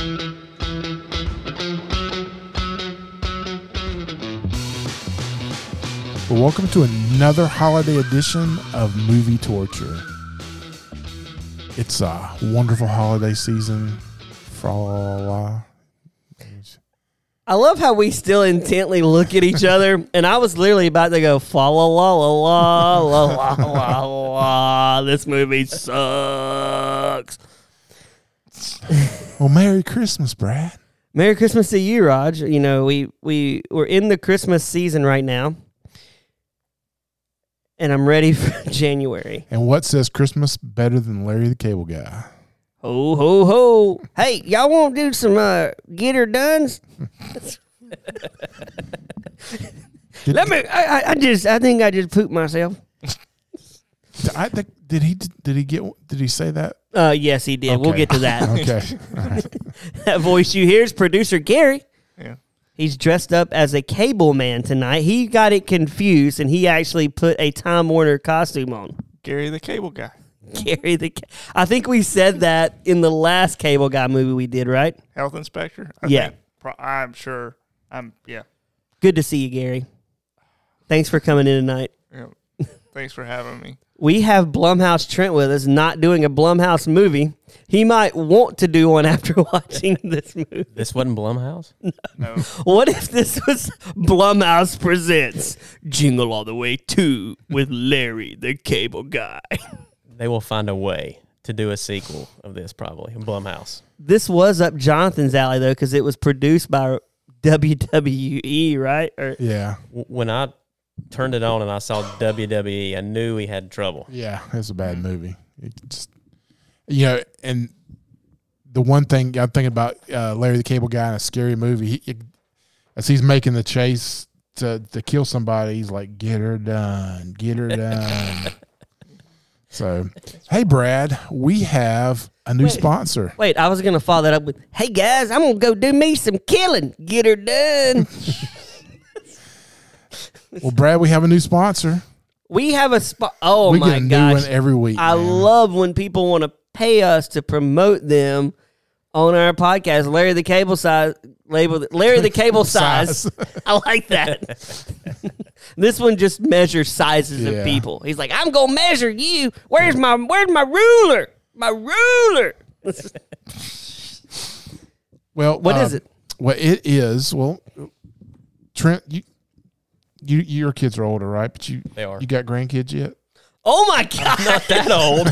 Well, welcome to another holiday edition of Movie Torture. It's a wonderful holiday season. I love how we still intently look at each other, and I was literally about to go, fa la la la la la la la la. This movie sucks. Well, Merry Christmas, Brad. Merry Christmas to you, Raj. You know, we're in the Christmas season right now, and I'm ready for January. And what says Christmas better than Larry the Cable Guy? Ho, ho, ho. Hey, y'all want to do some get her dones? I think I just pooped myself. Did he say that? Yes, he did. Okay. We'll get to that. Okay. All right. That voice you hear is producer Gary. Yeah. He's dressed up as a cable man tonight. He got it confused, and he actually put a Time Warner costume on. Gary the Cable Guy. I think we said that in the last Cable Guy movie we did, right? Health Inspector? Yeah. I'm sure. Yeah. Good to see you, Gary. Thanks for coming in tonight. Yeah. Thanks for having me. We have Blumhouse Trent with us, not doing a Blumhouse movie. He might want to do one after watching this movie. This wasn't Blumhouse? No. What if this was Blumhouse Presents Jingle All the Way 2 with Larry the Cable Guy? They will find a way to do a sequel of this, probably, Blumhouse. This was up Jonathan's alley, though, because it was produced by WWE, right? Yeah. When I turned it on and I saw WWE, I knew he had trouble. Yeah, it's a bad movie. It just, and the one thing I'm thinking about Larry the Cable Guy in a scary movie, as he's making the chase to kill somebody, he's like, get her done, get her done. So, hey, Brad, we have a new sponsor. Wait, I was going to follow that up with, hey, guys, I'm going to go do me some killing. Get her done. Well, Brad, we have a new sponsor. We have a spot. Oh, we my gosh. We get a new one every week. I love when people want to pay us to promote them on our podcast. Larry the Cable Size. Larry the Cable Size. I like that. This one just measures sizes of people. He's like, I'm gonna measure you. Where's my ruler? My ruler. Well, what is it? Well, it is. Well, Trent, your kids are older, right? But they are. You got grandkids yet? Oh my God! I'm not that old.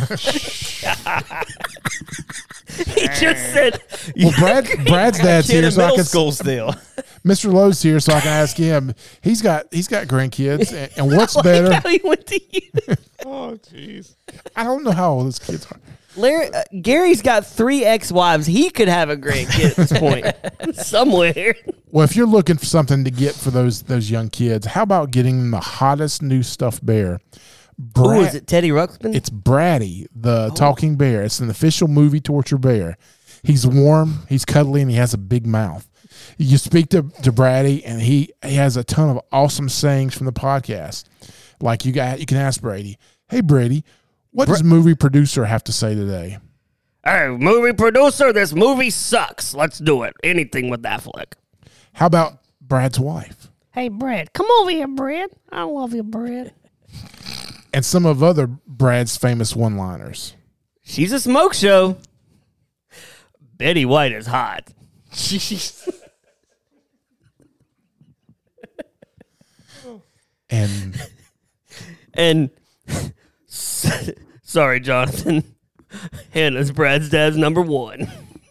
He just said. Well, Brad's dad's here, so I can. School still. Mr. Lowe's here, so I can ask him. He's got grandkids, and what's better? How he went to you. Oh, jeez. I don't know how old his kids are. Gary's got 3 ex-wives. He could have a grandkid at this point somewhere. Well, if you're looking for something to get for those young kids, how about getting them the hottest new stuffed bear? Who is it? Teddy Ruxpin? It's Braddy, the talking bear. It's an official movie torture bear. He's warm, he's cuddly, and he has a big mouth. You speak to Braddy, and he has a ton of awesome sayings from the podcast. Like you can ask Brady, hey, Brady, what does movie producer have to say today? Hey, movie producer, this movie sucks. Let's do it. Anything with that flick. How about Brad's wife? Hey, Brad, come over here, Brad. I love you, Brad. And some of other Brad's famous one-liners. She's a smoke show. Betty White is hot. Jeez. And sorry, Jonathan. Hannah's Brad's dad's number 1.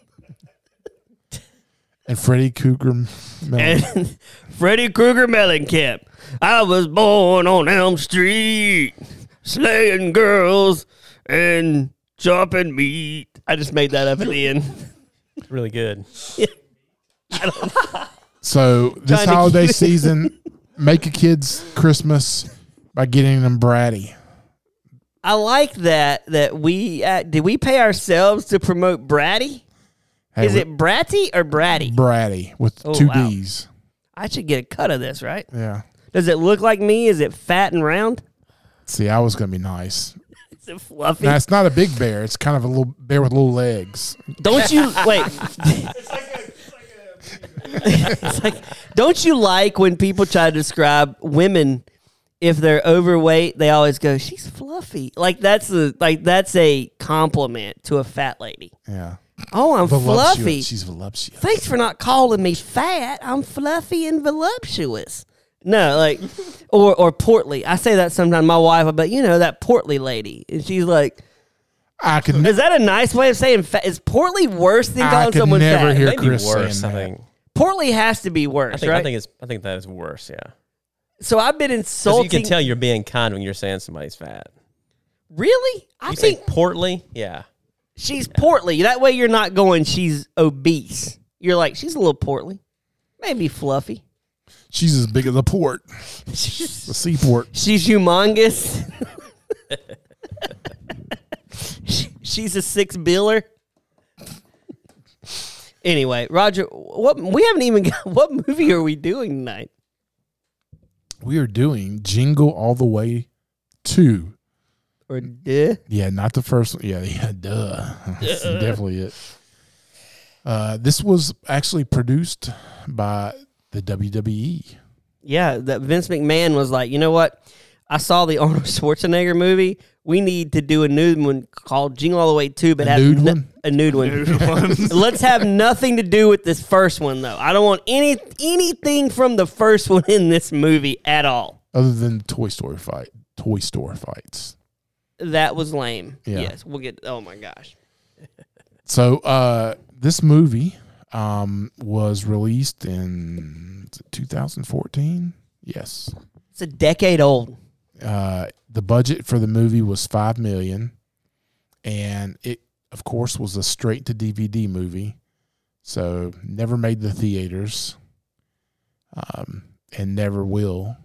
And Freddy Krueger Mellencamp. And Freddy Krueger Mellencamp. I was born on Elm Street, slaying girls and chopping meat. I just made that up at the end. It's really good. Yeah. I don't So this holiday season, make a kid's Christmas by getting them Braddy. I like that we did we pay ourselves to promote Braddy? Hey, Is it Bratty or Bratty? Braddy with 2 D's. I should get a cut of this, right? Yeah. Does it look like me? Is it fat and round? See, I was going to be nice. Is it fluffy? Now, it's not a big bear. It's kind of a little bear with little legs. Don't you wait? It's like It's like, don't you like when people try to describe women if they're overweight? They always go, "She's fluffy." Like that's a compliment to a fat lady. Yeah. Oh, I'm Voluptuous. fluffy. She's voluptuous. Thanks for not calling me fat. I'm fluffy and voluptuous. No, like, or portly. I say that sometimes. My wife, but that portly lady, and she's like, I could "Is that a nice way of saying fat? Is portly worse than I calling could someone never fat?" hear Maybe Chris worse. saying I that. think. Portly has to be worse, right? I think that is worse. Yeah. So I've been Because insulting. you can tell you're being kind when you're saying somebody's fat. Really? I You think say portly. Yeah. she's portly. That way you're not going, she's obese. You're like, she's a little portly. Maybe fluffy. She's as big as a port, the seaport. She's humongous. She's a six-biller. Anyway, Roger, what movie are we doing tonight? We are doing Jingle All the Way 2. Or duh? Yeah, not the first one. Yeah, duh. That's definitely it. This was actually produced by the WWE. Yeah, that Vince McMahon was like, you know what? I saw the Arnold Schwarzenegger movie. We need to do a nude one called Jingle All the Way 2, but A have nude one? a nude one. Let's have nothing to do with this first one, though. I don't want anything from the first one in this movie at all. Other than the Toy Store fights. That was lame. Yeah. Yes, we'll get. Oh my gosh. So this movie was released in 2014. Yes. It's a decade old. The budget for the movie was $5 million, and it, of course, was a straight to DVD movie. So never made the theaters, and never will.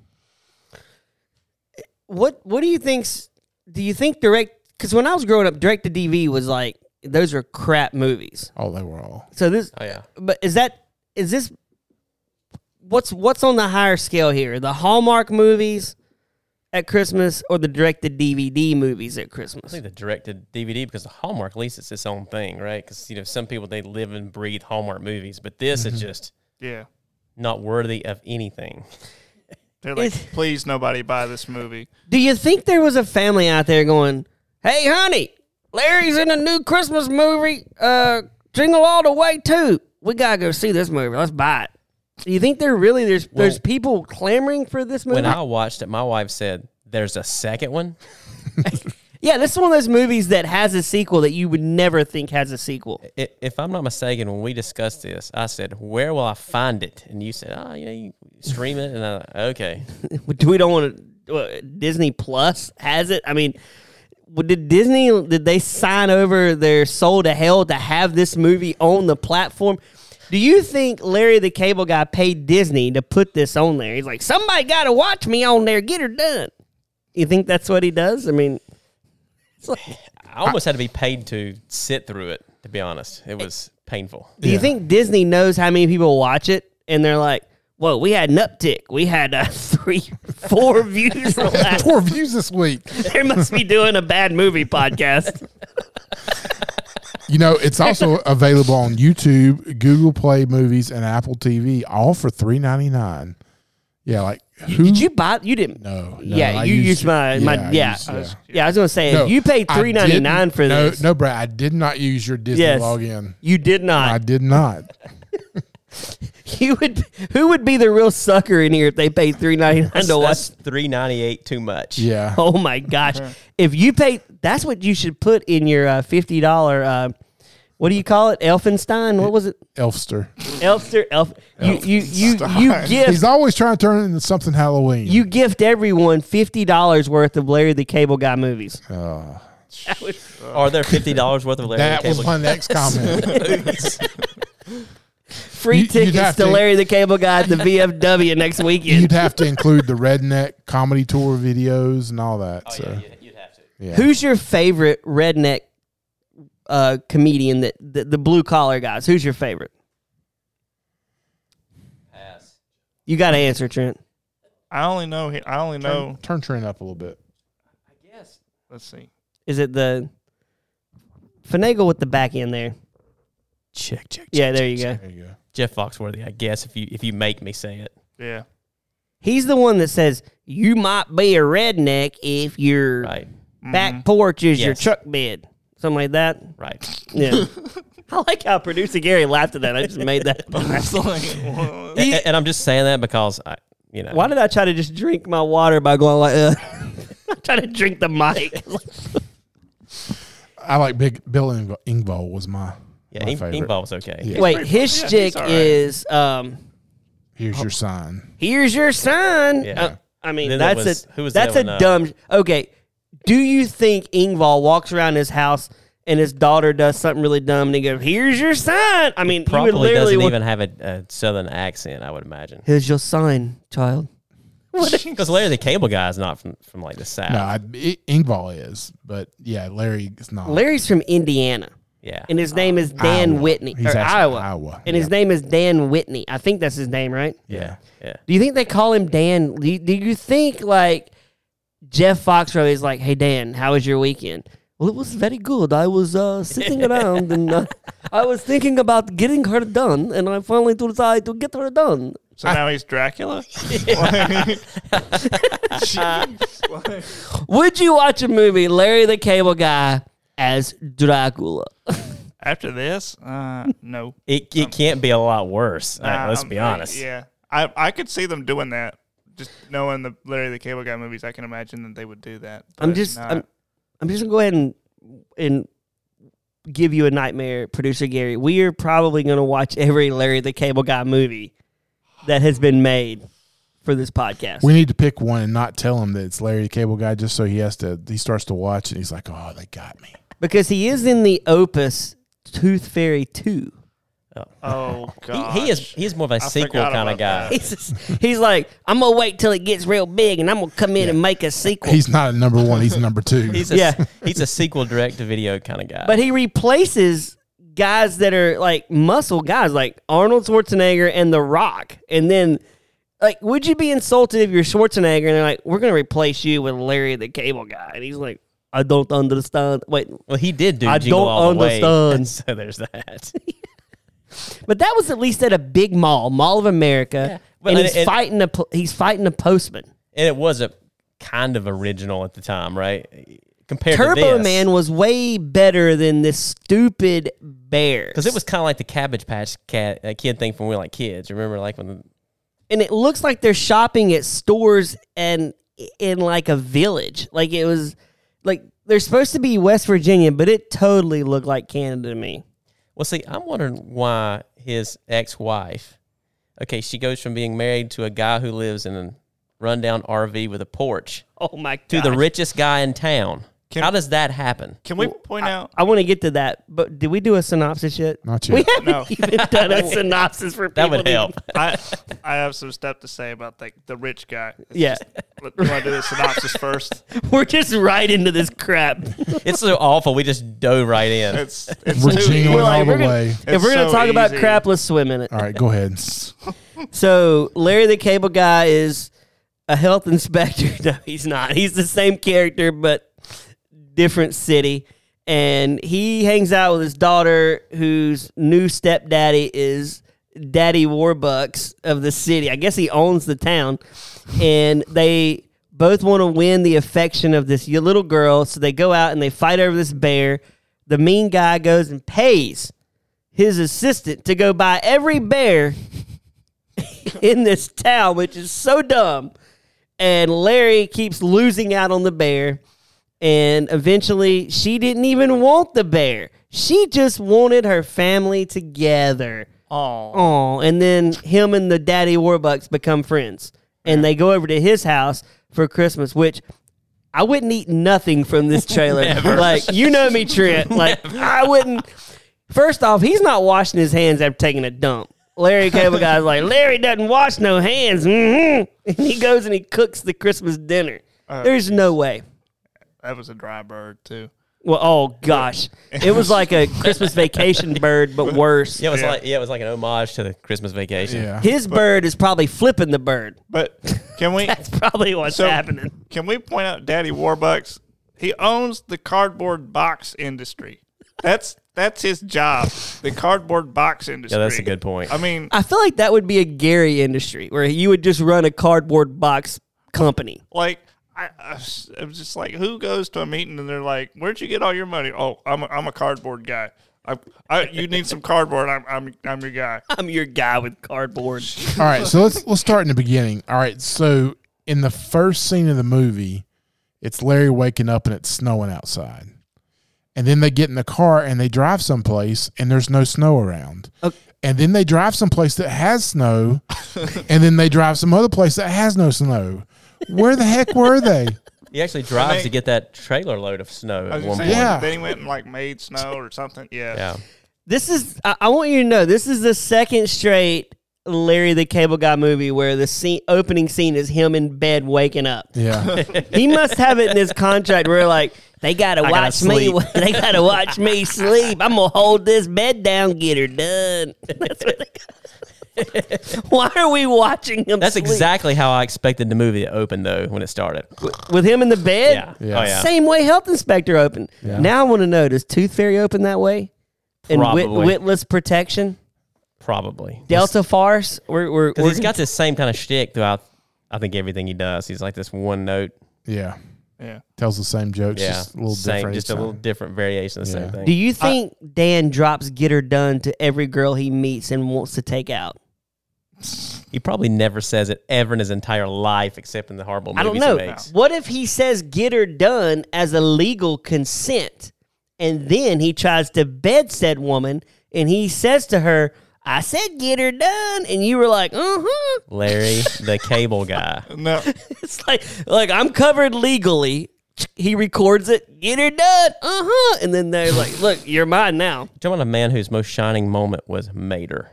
What do you think? Do you think direct? Because when I was growing up, direct to DVD was like those are crap movies. Oh, they were all. So this, Oh yeah. but is this? What's on the higher scale here? The Hallmark movies at Christmas or the direct to DVD movies at I Christmas? think the directed DVD because the Hallmark, at least it's its own thing, right? Because some people they live and breathe Hallmark movies, but this is just Yeah. not worthy of anything. They're like, please, nobody buy this movie. Do you think there was a family out there going, "Hey, honey, Larry's in a new Christmas movie, Jingle All the Way 2. We gotta go see this movie. Let's buy it." Do you think there's people clamoring for this movie? When I watched it, my wife said, "There's a second one." Yeah, this is one of those movies that has a sequel that you would never think has a sequel. If I'm not mistaken, when we discussed this, I said, "Where will I find it?" And you said, "Oh, yeah, you stream it." And okay, We don't want to. Disney Plus has it. I mean, did they sign over their soul to hell to have this movie on the platform? Do you think Larry the Cable Guy paid Disney to put this on there? He's like, somebody got to watch me on there. Get her done. You think that's what he does? I mean, it's like, I almost had to be paid to sit through it. To be honest, it was painful. do you think Disney knows how many people watch it? And they're like, whoa, we had an uptick. We had 4 views the last. 4 views this week. They must be doing a bad movie podcast. It's also available on YouTube, Google Play Movies, and Apple TV, all for $3.99. Yeah, like who? Did you buy? You didn't. No. Yeah, I you used my. I Yeah, used- yeah. I was gonna say No, you paid I $3.99 for didn't- this. No, Brad, I did not use your Disney Yes. login. You did I not. did not. You would. Who would be the real sucker in here if they paid $3.99 to watch? That's $3.98 too much. Yeah. Oh my gosh! If you paid, that's what you should put in your $50. What do you call it? Elfenstein? What was it? Elfster. Elfster. You He's gift. always trying to turn it into something Halloween. You gift everyone $50 worth of Larry the Cable Guy movies. Oh, Are there $50 worth of Larry that the was Cable my next comment. Free You'd tickets have to to- Larry the Cable Guy at the VFW next weekend. You'd have to include the redneck comedy tour videos and all that. Oh, so yeah, you'd have to. yeah. Who's your favorite redneck comedian? The blue collar guys. Who's your favorite? Pass. You got to answer, Trent. I only know. Turn Trent up a little bit. I guess. Let's see. Is it the finagle with the back end there? Check. Yeah, there you go. There you go. Jeff Foxworthy, I guess, if you make me say it. Yeah. He's the one that says you might be a redneck if your Right. back porch is your Yes. truck bed, something like that. Right. Yeah. I like how producer Gary laughed at that. I just made that. It's like, what? And I'm just saying that because Why did I try to just drink my water by going like? I try to drink the mic. I like Bill Engvall was my favorite. Ingvar was okay. Yeah. Wait, his Yeah, chick he's all right. is Here's your sign. here's your son. Yeah. I mean, Then that's who was that's the a other one? dumb. Okay, do you think Ingvar walks around his house and his daughter does something really dumb and he goes, "Here's your son"? I mean, you would Probably literally doesn't even have a southern accent, I would imagine. Here's your sign, child. Because Larry the Cable Guy is not from like the South. No, Engvall is, but yeah, Larry is not. Larry's from Indiana, Yeah. and his name is Dan Iowa. Whitney. He's Or actually Iowa. Iowa. And his name is Dan Whitney. I think that's his name, right? Yeah. Do you think they call him Dan? Do you think like Jeff Foxworthy is like, "Hey Dan, how was your weekend?" Well, it was very good. I was sitting around and I was thinking about getting her done, and I finally decided to get her done. So now he's Dracula? Would you watch a movie, Larry the Cable Guy as Dracula? After this? No. It can't be a lot worse. Let's be honest. Yeah. I could see them doing that. Just knowing the Larry the Cable Guy movies, I can imagine that they would do that. I'm but just not. I'm just gonna go ahead and give you a nightmare, producer Gary. We are probably gonna watch every Larry the Cable Guy movie that has been made for this podcast. We need to pick one and not tell him that it's Larry the Cable Guy, just so he starts to watch and he's like, "Oh, they got me." Because he is in the Opus Tooth Fairy 2. Oh god. He is more of a sequel forgot kind of about guy. that. He's like, I'm gonna wait till it gets real big and I'm gonna come in and make a sequel. He's not a number one. He's a number two. He's a sequel direct to video kind of guy. But he replaces guys that are like muscle guys, like Arnold Schwarzenegger and The Rock. And then, like, would you be insulted if you're Schwarzenegger and they're like, "We're gonna replace you with Larry the Cable Guy"? And he's like, "I don't understand." Wait, well, he did do I Jingle don't All the Way, understand. so there's that. but that was at least at a big Mall of America, Well, and and- he's fighting a postman. And it was a kind of original at the time, right? Compared to Turbo this. Man was way better than this stupid bear. Because it was kind of like the Cabbage Patch Kid thing from when we were like kids. Remember, like when and it looks like they're shopping at stores and in like a village. Like it was like they're supposed to be West Virginia, but it totally looked like Canada to me. Well, see, I'm wondering why his ex-wife, okay, she goes from being married to a guy who lives in a rundown RV with a porch Oh my god! to the richest guy in town. How does that happen? Can we point out? I want to get to that, but did we do a synopsis yet? Not We yet. haven't No. even done a synopsis for people. That would to- help. I have some stuff to say about the rich guy. Yeah, You want to do the synopsis first? we're just right into this crap. It's so awful. We just dove right in. It's We're too jingling easy. We're like, all the we're gonna- way. If It's we're gonna so talk about easy. crap, let's swim in it. All right, go ahead. So Larry the Cable Guy is a health inspector. No, he's not. He's the same character, but different city. And he hangs out with his daughter, whose new stepdaddy is Daddy Warbucks of the city. I guess he owns the town. And they both want to win the affection of this little girl. So they go out and they fight over this bear. The mean guy goes and pays his assistant to go buy every bear in this town, which is so dumb. And Larry keeps losing out on the bear. And eventually, she didn't even want the bear. She just wanted her family together. Oh, Oh, and then him and the Daddy Warbucks become friends. And they go over to his house for Christmas, which I wouldn't eat nothing from this trailer. Like, you know me, Trent. Like, I wouldn't. First off, he's not washing his hands after taking a dump. Larry Cable Guy's like, Larry doesn't wash no hands. And he goes and he cooks the Christmas dinner. There's no way. that was a dry bird too. Well, oh gosh, it was like a Christmas Vacation bird, but worse. Yeah, it was like an homage to the Christmas Vacation. Yeah. His bird is probably flipping the bird. But can we That's probably what's happening. can we point out Daddy Warbucks? He owns the cardboard box industry. That's his job. The cardboard box industry. Yeah, that's a good point. I mean, I feel like that would be a Gary industry where you would just run a cardboard box company. like I was just like, who goes to a meeting and they're like, "Where'd you get all your money?" Oh, I'm a cardboard guy. You need some cardboard. I'm your guy. I'm your guy with cardboard. All right, so let's start in the beginning. All right, so in the first scene of the movie, it's Larry waking up and it's snowing outside. And then they get in the car and they drive someplace and there's no snow around. Okay. And then they drive someplace that has snow, and then they drive some other place that has no snow. Where the heck were they? He actually drives to get that trailer load of snow I at was one gonna point. say, Yeah. Then he went and like made snow or something. Yeah. Yeah. This is, I want you to know, this is the second straight Larry the Cable Guy movie where the opening scene is him in bed waking up. Yeah. He must have it in his contract where like, they gotta gotta watch me. sleep. They gotta watch me sleep. I'm gonna hold this bed down, get her done. That's what they Why are we watching him? That's sleep? exactly how I expected the movie to open, though, when it started. With him in the bed. Yeah. Yeah. Oh, yeah. Same way Health Inspector opened. Yeah. Now I want to know: does Tooth Fairy open that way? And Probably. Witless Protection, Probably. Delta Farce. Because he's got this same kind of shtick throughout, I think, everything he does. He's like this one note. Yeah. Yeah. Tells the same jokes, Yeah. just a little same, different. just a little different variation of the Yeah. same thing. Do you think Dan drops "Get Her Done" to every girl he meets and wants to take out? He probably never says it ever in his entire life, except in the horrible I movies don't know. he makes. What if he says "Get Her Done" as a legal consent, and then he tries to bed said woman, and he says to her, "I said get her done," and you were like, Larry, the Cable Guy. No. It's like I'm covered legally. He records it, get her done, and then they're like, "Look, you're mine now." Talking about a man whose most shining moment was Mater.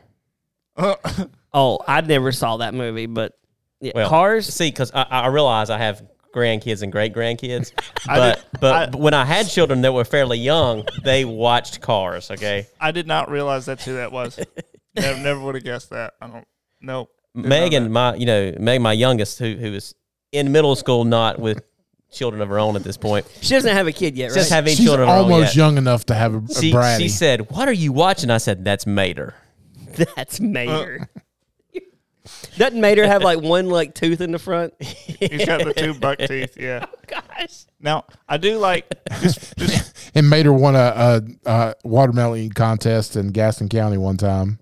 Oh, I never saw that movie, but yeah, Well, Cars. See, because I realize I have grandkids and great grandkids, I but when I had children that were fairly young, they watched Cars. Okay, I did not realize that's who that was. Never would have guessed that. I don't know. Megan, my youngest, who is in middle school, not with children of her own at this point, She doesn't have a kid yet, right? just having She's children of her own almost yet. young enough to have a bratty. She said, "What are you watching?" I said, "That's Mater." That's Mater. Doesn't Mater have like one like tooth in the front? He's got the two buck teeth. Yeah. Gosh. Now I do like just And Mater won a watermelon eating contest in Gaston County one time.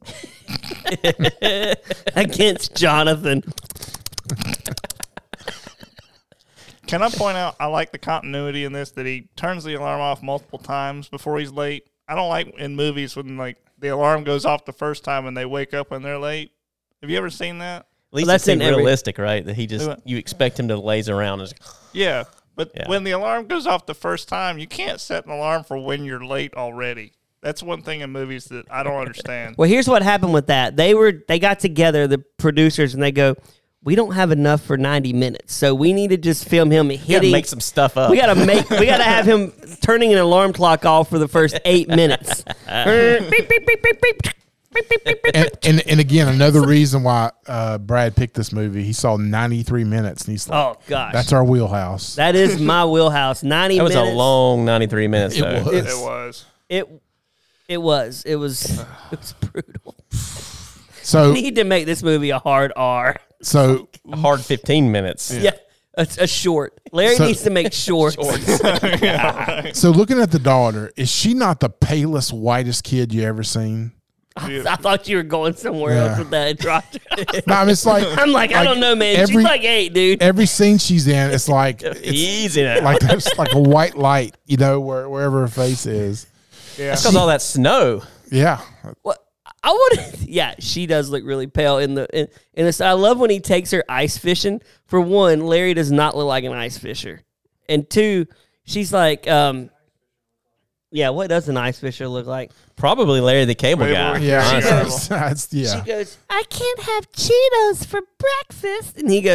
Against Jonathan. Can I point out I like the continuity in this that he turns the alarm off multiple times before he's late. I don't like in movies when like the alarm goes off the first time and they wake up when they're late. Have you ever seen that? At least that's that's in every- realistic, right? That he just you expect him to laze around and Yeah. But Yeah. when the alarm goes off the first time, you can't set an alarm for when you're late already. That's one thing in movies that I don't understand. Well, here's what happened with that. They got together, the producers, and they go, "We don't have enough for 90 minutes, so we need to just film him you gotta hitting. make some stuff up. we gotta have him turning an alarm clock off for the first 8 minutes." Beep, beep, beep, beep, beep. Beep, beep, beep, beep. And again, another reason why Brad picked this movie, he saw 93 minutes, and he's like, Oh gosh, that's our wheelhouse. that is my wheelhouse. 90 That was minutes. a long 93 minutes. It though. was. It was. It was brutal. So, Need to make this movie a hard R. so A hard 15 minutes. Yeah, a short. Larry So- needs to make shorts. So looking at the daughter, is she not the palest, whitest kid you ever seen? I thought you were going somewhere Yeah. else with that. No, I mean, it's like I'm like, I don't know, man. She's like 8, dude. every scene she's in, it's like Easy now. like there's like a white light, wherever her face is. Yeah. because all that snow. Yeah, What I would, yeah, she does look really pale in this. I love when he takes her ice fishing. For one, Larry does not look like an ice fisher, and two, she's like, yeah, what does an ice fisher look like? Probably Larry the Cable Guy. yeah, honestly. that's She goes, "I can't have Cheetos for breakfast," and he goes,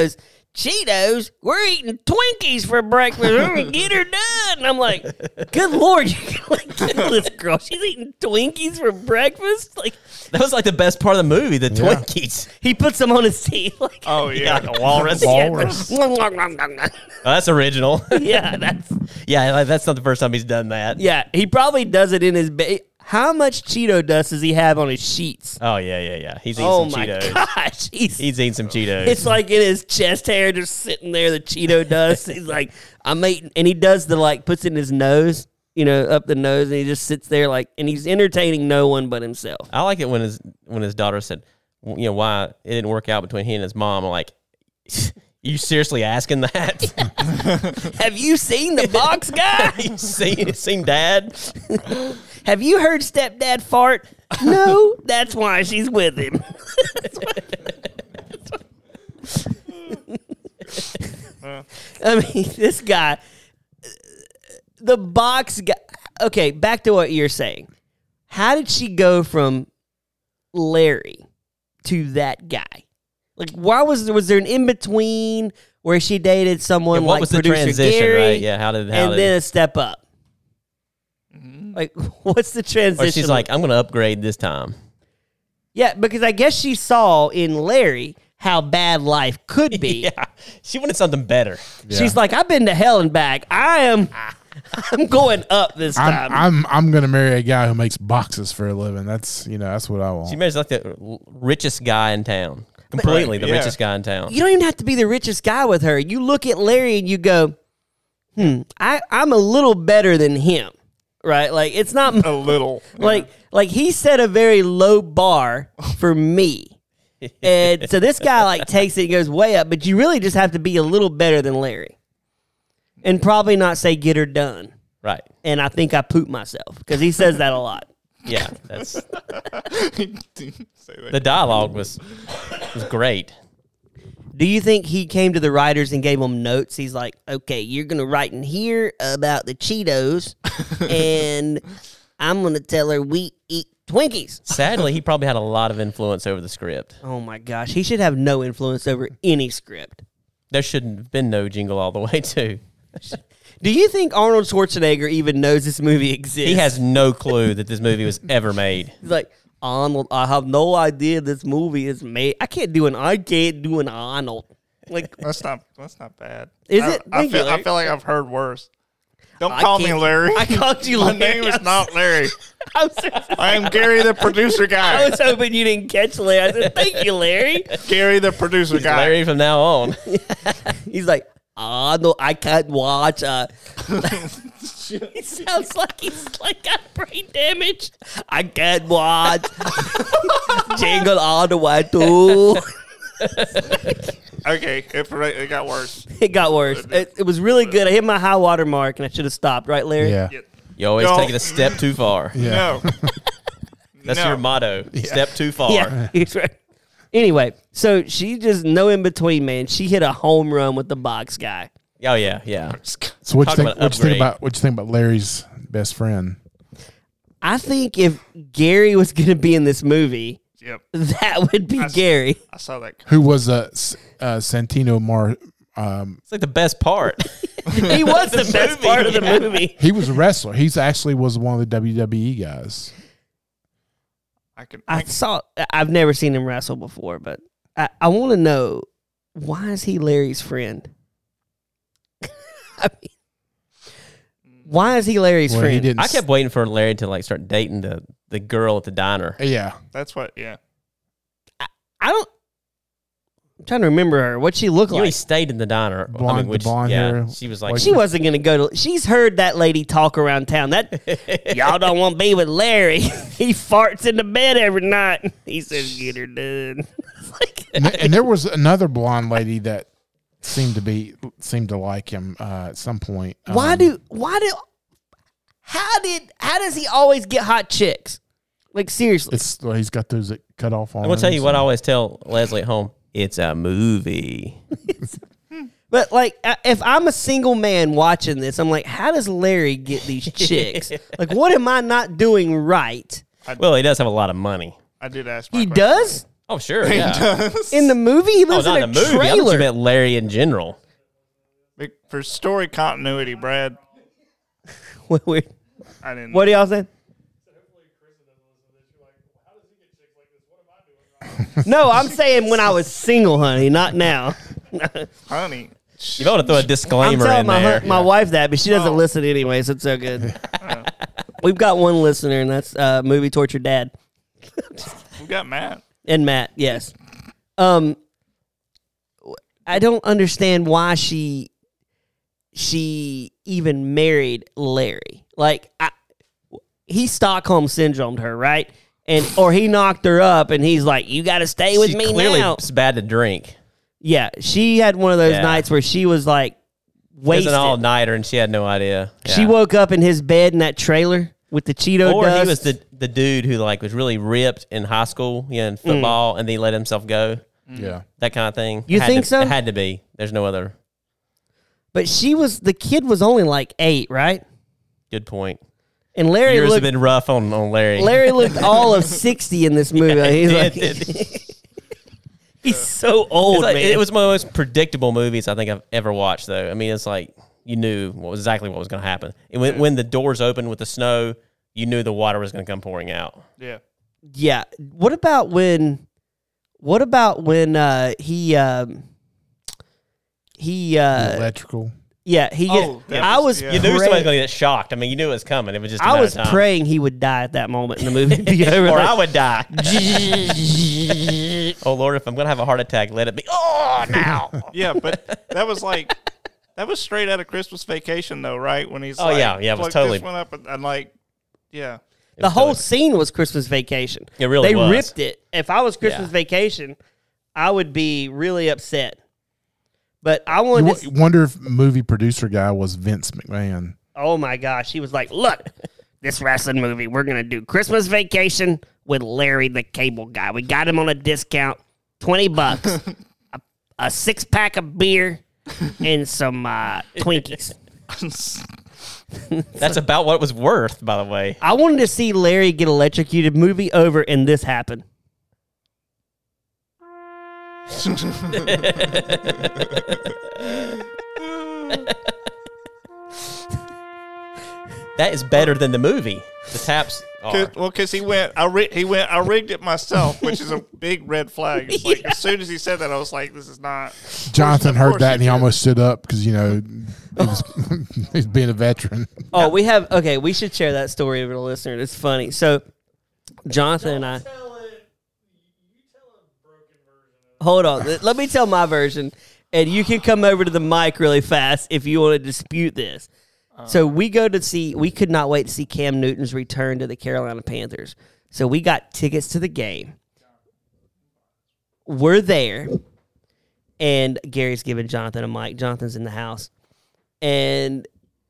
Cheetos? We're eating Twinkies for breakfast. We're gonna get her done. And I'm like, good Lord, you're gonna kill this girl. She's eating Twinkies for breakfast? Like, That was like the best part of the movie, the Twinkies. he puts them on his teeth. Like, Oh yeah. Like a walrus. Walrus. Oh, that's original. yeah, that's That's not the first time he's done that. yeah. He probably does it in his bed. How much Cheeto dust does he have on his sheets? Oh, yeah. He's eating Oh some my Cheetos. gosh, He's eating some Cheetos. it's like in his chest hair, just sitting there, the Cheeto dust. He's like, I'm eating, and he does the like, puts it in his nose, up the nose, and he just sits there like, and he's entertaining no one but himself. I like it when his daughter said, why it didn't work out between he and his mom. I'm like, you seriously asking that? Have you seen the box guy? You seen Dad? Have you heard stepdad fart? No, that's why she's with him. I mean, this guy, the box guy. Okay, back to what you're saying. How did she go from Larry to that guy? Like, why was there an in between where she dated someone What like was the producer transition, Gary, right? Yeah, how did then a step up? Like, what's the transition? or she's like, I'm going to upgrade this time. Yeah, because I guess she saw in Larry how bad life could be. Yeah, she wanted something better. She's like, I've been to hell and back. I'm going up this time. I'm gonna marry a guy who makes boxes for a living. That's that's what I want. She marries like the richest guy in town. Completely the yeah. richest guy in town. You don't even have to be the richest guy with her. You look at Larry and you go, I'm a little better than him. Right? Like, it's not A little. like he set a very low bar for me. And so this guy like takes it and goes way up, but you really just have to be a little better than Larry. And probably not say get her done. Right. And I think I pooped myself because he says that a lot. Yeah, that's Say that. the dialogue was great. Do you think he came to the writers and gave them notes? He's like, okay, you're going to write in here about the Cheetos, and I'm going to tell her we eat Twinkies. Sadly, he probably had a lot of influence over the script. Oh, my gosh. He should have no influence over any script. There shouldn't have been no Jingle All the Way, too. Do you think Arnold Schwarzenegger even knows this movie exists? He has no clue that this movie was ever made. He's like, Arnold, I have no idea this movie is made. I can't do an Arnold. Like, That's not bad. Is it? I Thank you, feel Larry. like I've heard worse. Don't I call me can't- Larry. I called you My Larry. name is not Larry. I'm so, I am Gary, the producer I guy. was hoping you didn't catch Larry. I said, thank you, Larry. Gary, the producer He's guy. Larry from now on. He's like, no, I can't watch. He sounds like he's like got brain damage. I can't watch. Jingle all the way too. Okay, it got worse. It got worse. It was really good. I hit my high water mark and I should have stopped. Right, Larry? Yeah. You always No. take it a step too far. Yeah. No. That's No. your motto. Step too far. Yeah, he's right. Anyway, so she just no in between, man. She hit a home run with the box guy. Oh, yeah. So what you Talk think? about What you think upgrade. about? What you think about Larry's best friend? I think if Gary was going to be in this movie, Yep. that would be Gary. I saw that. Who was Santino Mar? It's like the best part. He was the best movie, part of the yeah. movie. He was a wrestler. He's actually was one of the WWE guys. I've never seen him wrestle before, but I want to know, why is he Larry's friend? I mean, why is he Larry's Well, friend? he didn't. I kept waiting for Larry to like start dating the girl at the diner. Yeah. That's what. Yeah. I'm trying to remember her. What'd she look You know, he like? stayed in the diner. Blonde- the blonde hair. She was like, Like- She wasn't going to go to. She's heard that lady talk around town. That y'all don't want to be with Larry. He farts in the bed every night. He says, "Get her done." It's like, And there was another blonde lady that seemed to like him at some point. how does he always get hot chicks? Like, seriously. He's got those that cut off on. I'm gonna tell you what I always tell Leslie at home. It's a movie. But like, if I'm a single man watching this, I'm like, how does Larry get these chicks? Like, what am I not doing right? Well, he does have a lot of money. I did ask. My He question. does? Oh, sure, yeah. In the movie, he Oh, lives not in in a the movie. I thought trailer. you meant Larry in general. For story continuity, Brad. What I didn't. do y'all say? No, I'm saying when I was single, honey, not now. honey? You want to throw a I'm disclaimer telling in there. my wife that, but she doesn't Oh. listen anyway, so it's so good. We've got one listener, and that's Movie Torture Dad We got Matt. and Matt. Yes. I don't understand why she even married Larry. Like, he Stockholm syndromed her, right? Or he knocked her up, and he's like, "You got to stay with She me clearly now." is bad to drink. Yeah, she had one of those Yeah. nights where she was like It was wasted. an all-nighter, and she had no idea. She Yeah. woke up in his bed in that trailer with the Cheeto Or dust. he was the dude who like was really ripped in high school, in football, and then he let himself go. Yeah. That kind of thing. You Had think to- so? It had to be. There's no other. But the kid was only like 8, right? Good point. And Larry Yours have looked, been rough on Larry. Larry looked all of 60 in this movie. He's like, he's so old, It's like- man. it was one of the most predictable movies I think I've ever watched, though. I mean, it's like you knew exactly what was going to happen. And when the doors opened with the snow, you knew the water was going to come pouring out. Yeah. Yeah. What about when he Electrical. yeah, he Oh, that I was was- You yeah. knew somebody was praying, going to get shocked. I mean, you knew it was coming. It was just a I matter was of time. praying he would die at that moment in the movie. Be over, Or like, I would die. Oh, Lord, if I'm going to have a heart attack, let it be. Oh, now. Yeah, but that was straight out of Christmas Vacation, though, right? When he's Oh, like, yeah, it was "Plug totally- this one up," and like, yeah. It the was whole totally- scene was Christmas Vacation. It really they was. ripped it. If I was Christmas Yeah. Vacation, I would be really upset. But I You wanted to. wonder if movie producer guy was Vince McMahon. Oh my gosh, he was like, "Look, this wrestling movie, we're gonna do Christmas Vacation with Larry the Cable Guy. We got him on a discount, $20, a 6-pack of beer, and some Twinkies." That's about what it was worth, by the way. I wanted to see Larry get electrocuted. Movie over, and this happened. That is better than the movie. The taps are. Because he went, I rigged it myself, which is a big red flag. It's like, as soon as he said that, I was like, this is not. Jonathan Of heard course that and he did. almost stood up because he was he's being a veteran. Oh, we should share that story with a listener. It's funny. So, Jonathan and I. Hold on. Let me tell my version, and you can come over to the mic really fast if you want to dispute this. So we could not wait to see Cam Newton's return to the Carolina Panthers. So we got tickets to the game. We're there, and Gary's giving Jonathan a mic. Jonathan's in the house. And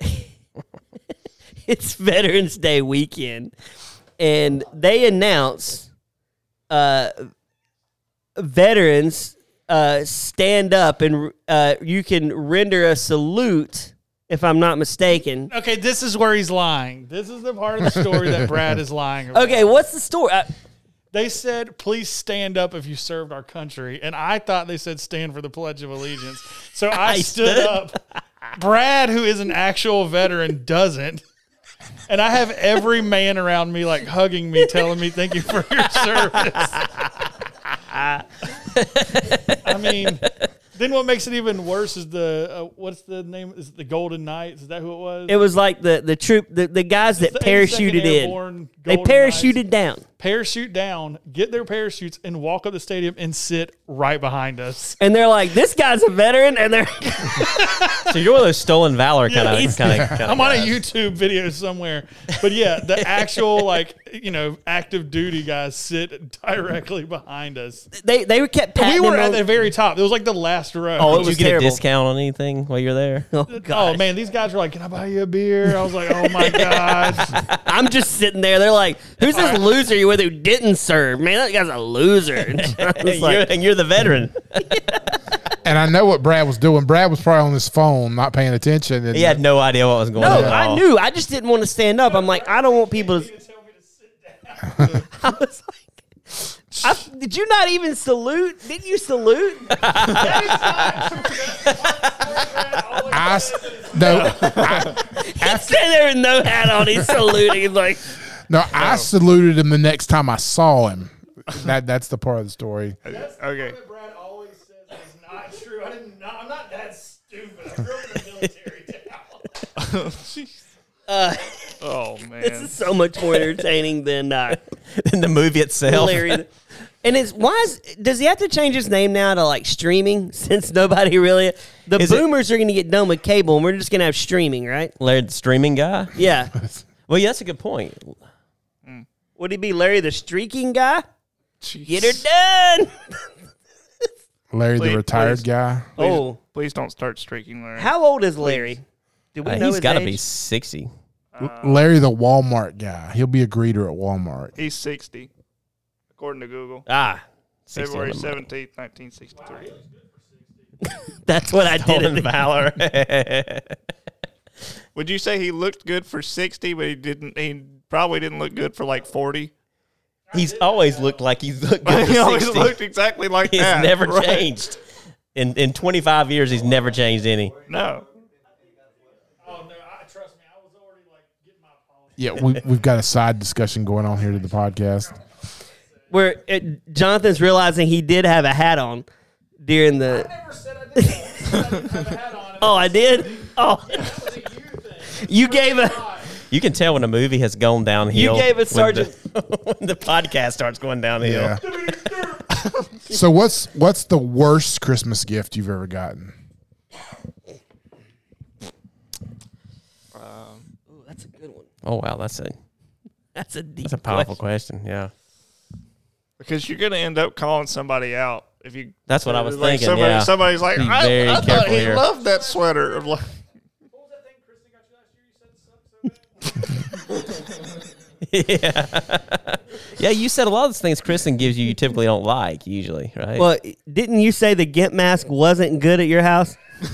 it's Veterans Day weekend, and they announce veterans stand up, and you can render a salute, if I'm not mistaken. Okay, this is where he's lying. This is the part of the story that Brad is lying about. Okay, what's the story? They said, please stand up if you served our country. And I thought they said stand for the Pledge of Allegiance. So I stood up. Brad, who is an actual veteran, doesn't. And I have every man around me like hugging me, telling me thank you for your service. I mean, then what makes it even worse is the, what's the name? Is it the Golden Knights? Is that who it was? It was like the troop, the guys that the 82nd parachuted in. Airborne They Golden parachuted Knights. down. Parachute down, get their parachutes, and walk up the stadium and sit right behind us. And they're like, this guy's a veteran. And they're So you're one of those stolen valor kind he's- of. I'm on a YouTube video somewhere. But yeah, the actual, active duty guys sit directly behind us. they kept We patting were them at on- the very top. It was like the last row. Oh, it Did was you get terrible. a discount on anything while you're there? Oh, Oh, God. man, these guys were like, can I buy you a beer? I was like, oh, my God. I'm just sitting there. They're like, who's this loser you with who didn't serve? Man, that guy's a loser. And I was like, And you're the veteran. And I know what Brad was doing. Brad was probably on his phone, not paying attention. And He had no idea what was going no, on at I all. knew. I just didn't want to stand up. I'm like, I don't want people to. I was like, Did you not even salute? Didn't you salute? He's standing there with no hat on. He's saluting. He's like, No, I saluted him the next time I saw him. That's the part of the story. Okay. Brad always says is not true. I'm not that stupid. I grew up in a military town. Oh man. this is so much more entertaining than In the movie itself. Larry. And does he have to change his name now to like streaming since nobody really boomers are going to get done with cable and we're just going to have streaming, right? Larry, the streaming guy. Yeah. Well, yeah, that's a good point. Would he be Larry the streaking guy? Jeez. Get her done. Larry, Please, the retired please. guy. Oh, Please don't start streaking, Larry. how old is Larry? Do we know He's his got to age? be 60. Larry, the Walmart guy. He'll be a greeter at Walmart. He's 60, according to Google. 60 February on the month. 17th, 1963. That's what I did. Stolen valor. Would you say he looked good for 60, but he didn't? He probably didn't look good for like 40. He's always looked like he's looked good He for always 60. looked exactly like He's that. never Right. changed. In 25 years, he's never changed any. No. Oh no! Trust me, I was already like getting my apology. Yeah, we've got a side discussion going on here to the podcast. Where Jonathan's realizing he did have a hat on during the. Never said I didn't. Have a hat on. Oh, I did. Oh, you gave a. You can tell when a movie has gone downhill. You gave it, when Sergeant. when the podcast starts going downhill. Yeah. So what's the worst Christmas gift you've ever gotten? Ooh, that's a good one. Oh wow, that's That's a deep. a powerful question. Yeah, Because you're going to end up calling somebody out. If you that's what I was like thinking. Yeah, Somebody's like, Be very I thought careful he here. loved that sweater. I'm like, What was that thing Kristen got you last year? You said yeah. Yeah, you said a lot of the things Kristen gives you typically don't like, usually, right? Well, didn't you say the Gimp mask wasn't good at your house?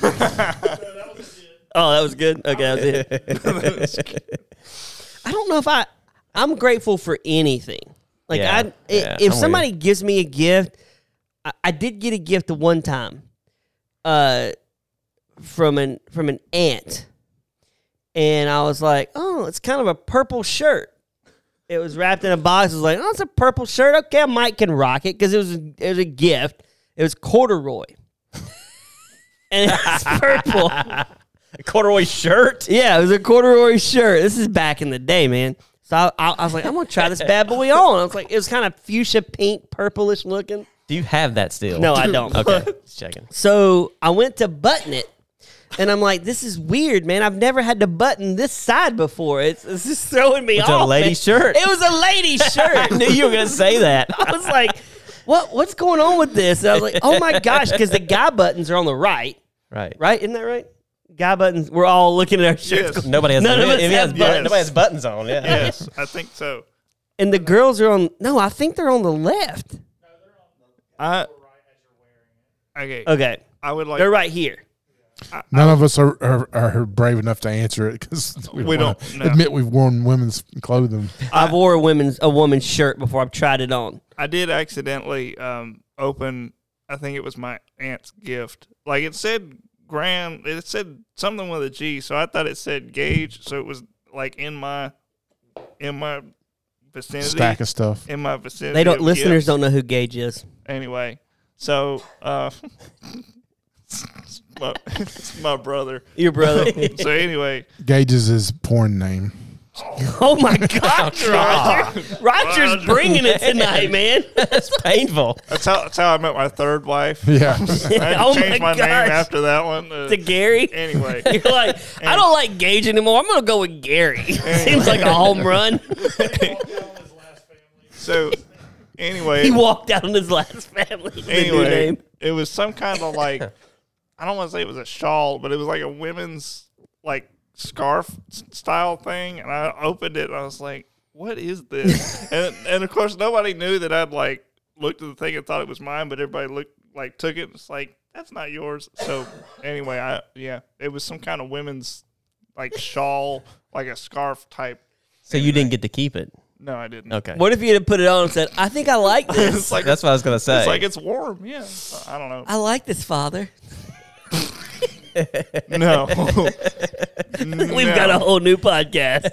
Oh, that was good. Okay, that was it. I don't know if I'm grateful for anything. Like Yeah, yeah, if I'm somebody gives me a gift, I did get a gift at one time, from an aunt, and I was like, oh, it's kind of a purple shirt. It was wrapped in a box. I was like, oh, it's a purple shirt. Okay, Mike can rock it because it was a gift. It was corduroy, and it's purple. a corduroy shirt. Yeah, it was a corduroy shirt. This is back in the day, man. So I was like, I'm gonna try this bad boy on. I was like, it was kind of fuchsia pink, purplish looking. Do you have that still? No, I don't. Okay, just checking. So I went to button it, and I'm like, this is weird, man. I've never had to button this side before. It's just throwing me It's off. a lady man. shirt. It was a lady shirt. I knew you were gonna say that. I was like, what's going on with this? And I was like, oh my gosh, because the guy buttons are on the right. Right. Right? Isn't that right? Guy buttons. We're all looking at our shirts. Yes. Nobody has. None of us if he have has buttons. nobody has buttons on. Yeah. yes, I think so. And the girls are on. No, I think they're on the left. Okay. Okay, I would like. they're right here. None of us are brave enough to answer it because we We don't don't, wanna no. admit we've worn women's clothing. I've wore a woman's shirt before. I've tried it on. I did accidentally open. I think it was my aunt's gift. Like it said grand. It said something with a G, so I thought it said Gage. So it was like in my vicinity. Stack of stuff. In my vicinity. They don't. of Listeners gifts. don't know who Gage is. Anyway, so it's my brother. Your brother. So anyway, Gage is his porn name. Oh my gosh, Roger! Roger's bringing it tonight, man. That's painful. that's how I met my third wife. Yeah. I had to Oh change my my name gosh. after that one. To Gary. Anyway, You're like, I don't like Gage anymore. I'm gonna go with Gary. Seems like a home run. so anyway, He walked out on his last family. The new anyway, name. it was some kind of like I don't want to say it was a shawl, but it was like a women's like scarf style thing, and I opened it and I was like, "What is this?" and of course nobody knew that I'd like looked at the thing and thought it was mine, but everybody took it and it's like that's not yours. So anyway, it was some kind of women's like shawl, like a scarf type. So you didn't get to keep it. No, I didn't. Okay. What if you had put it on and said, I think I like this. It's like That's what I was gonna say. It's like it's warm. Yeah. I don't know. I like this, Father. No. We've got a whole new podcast.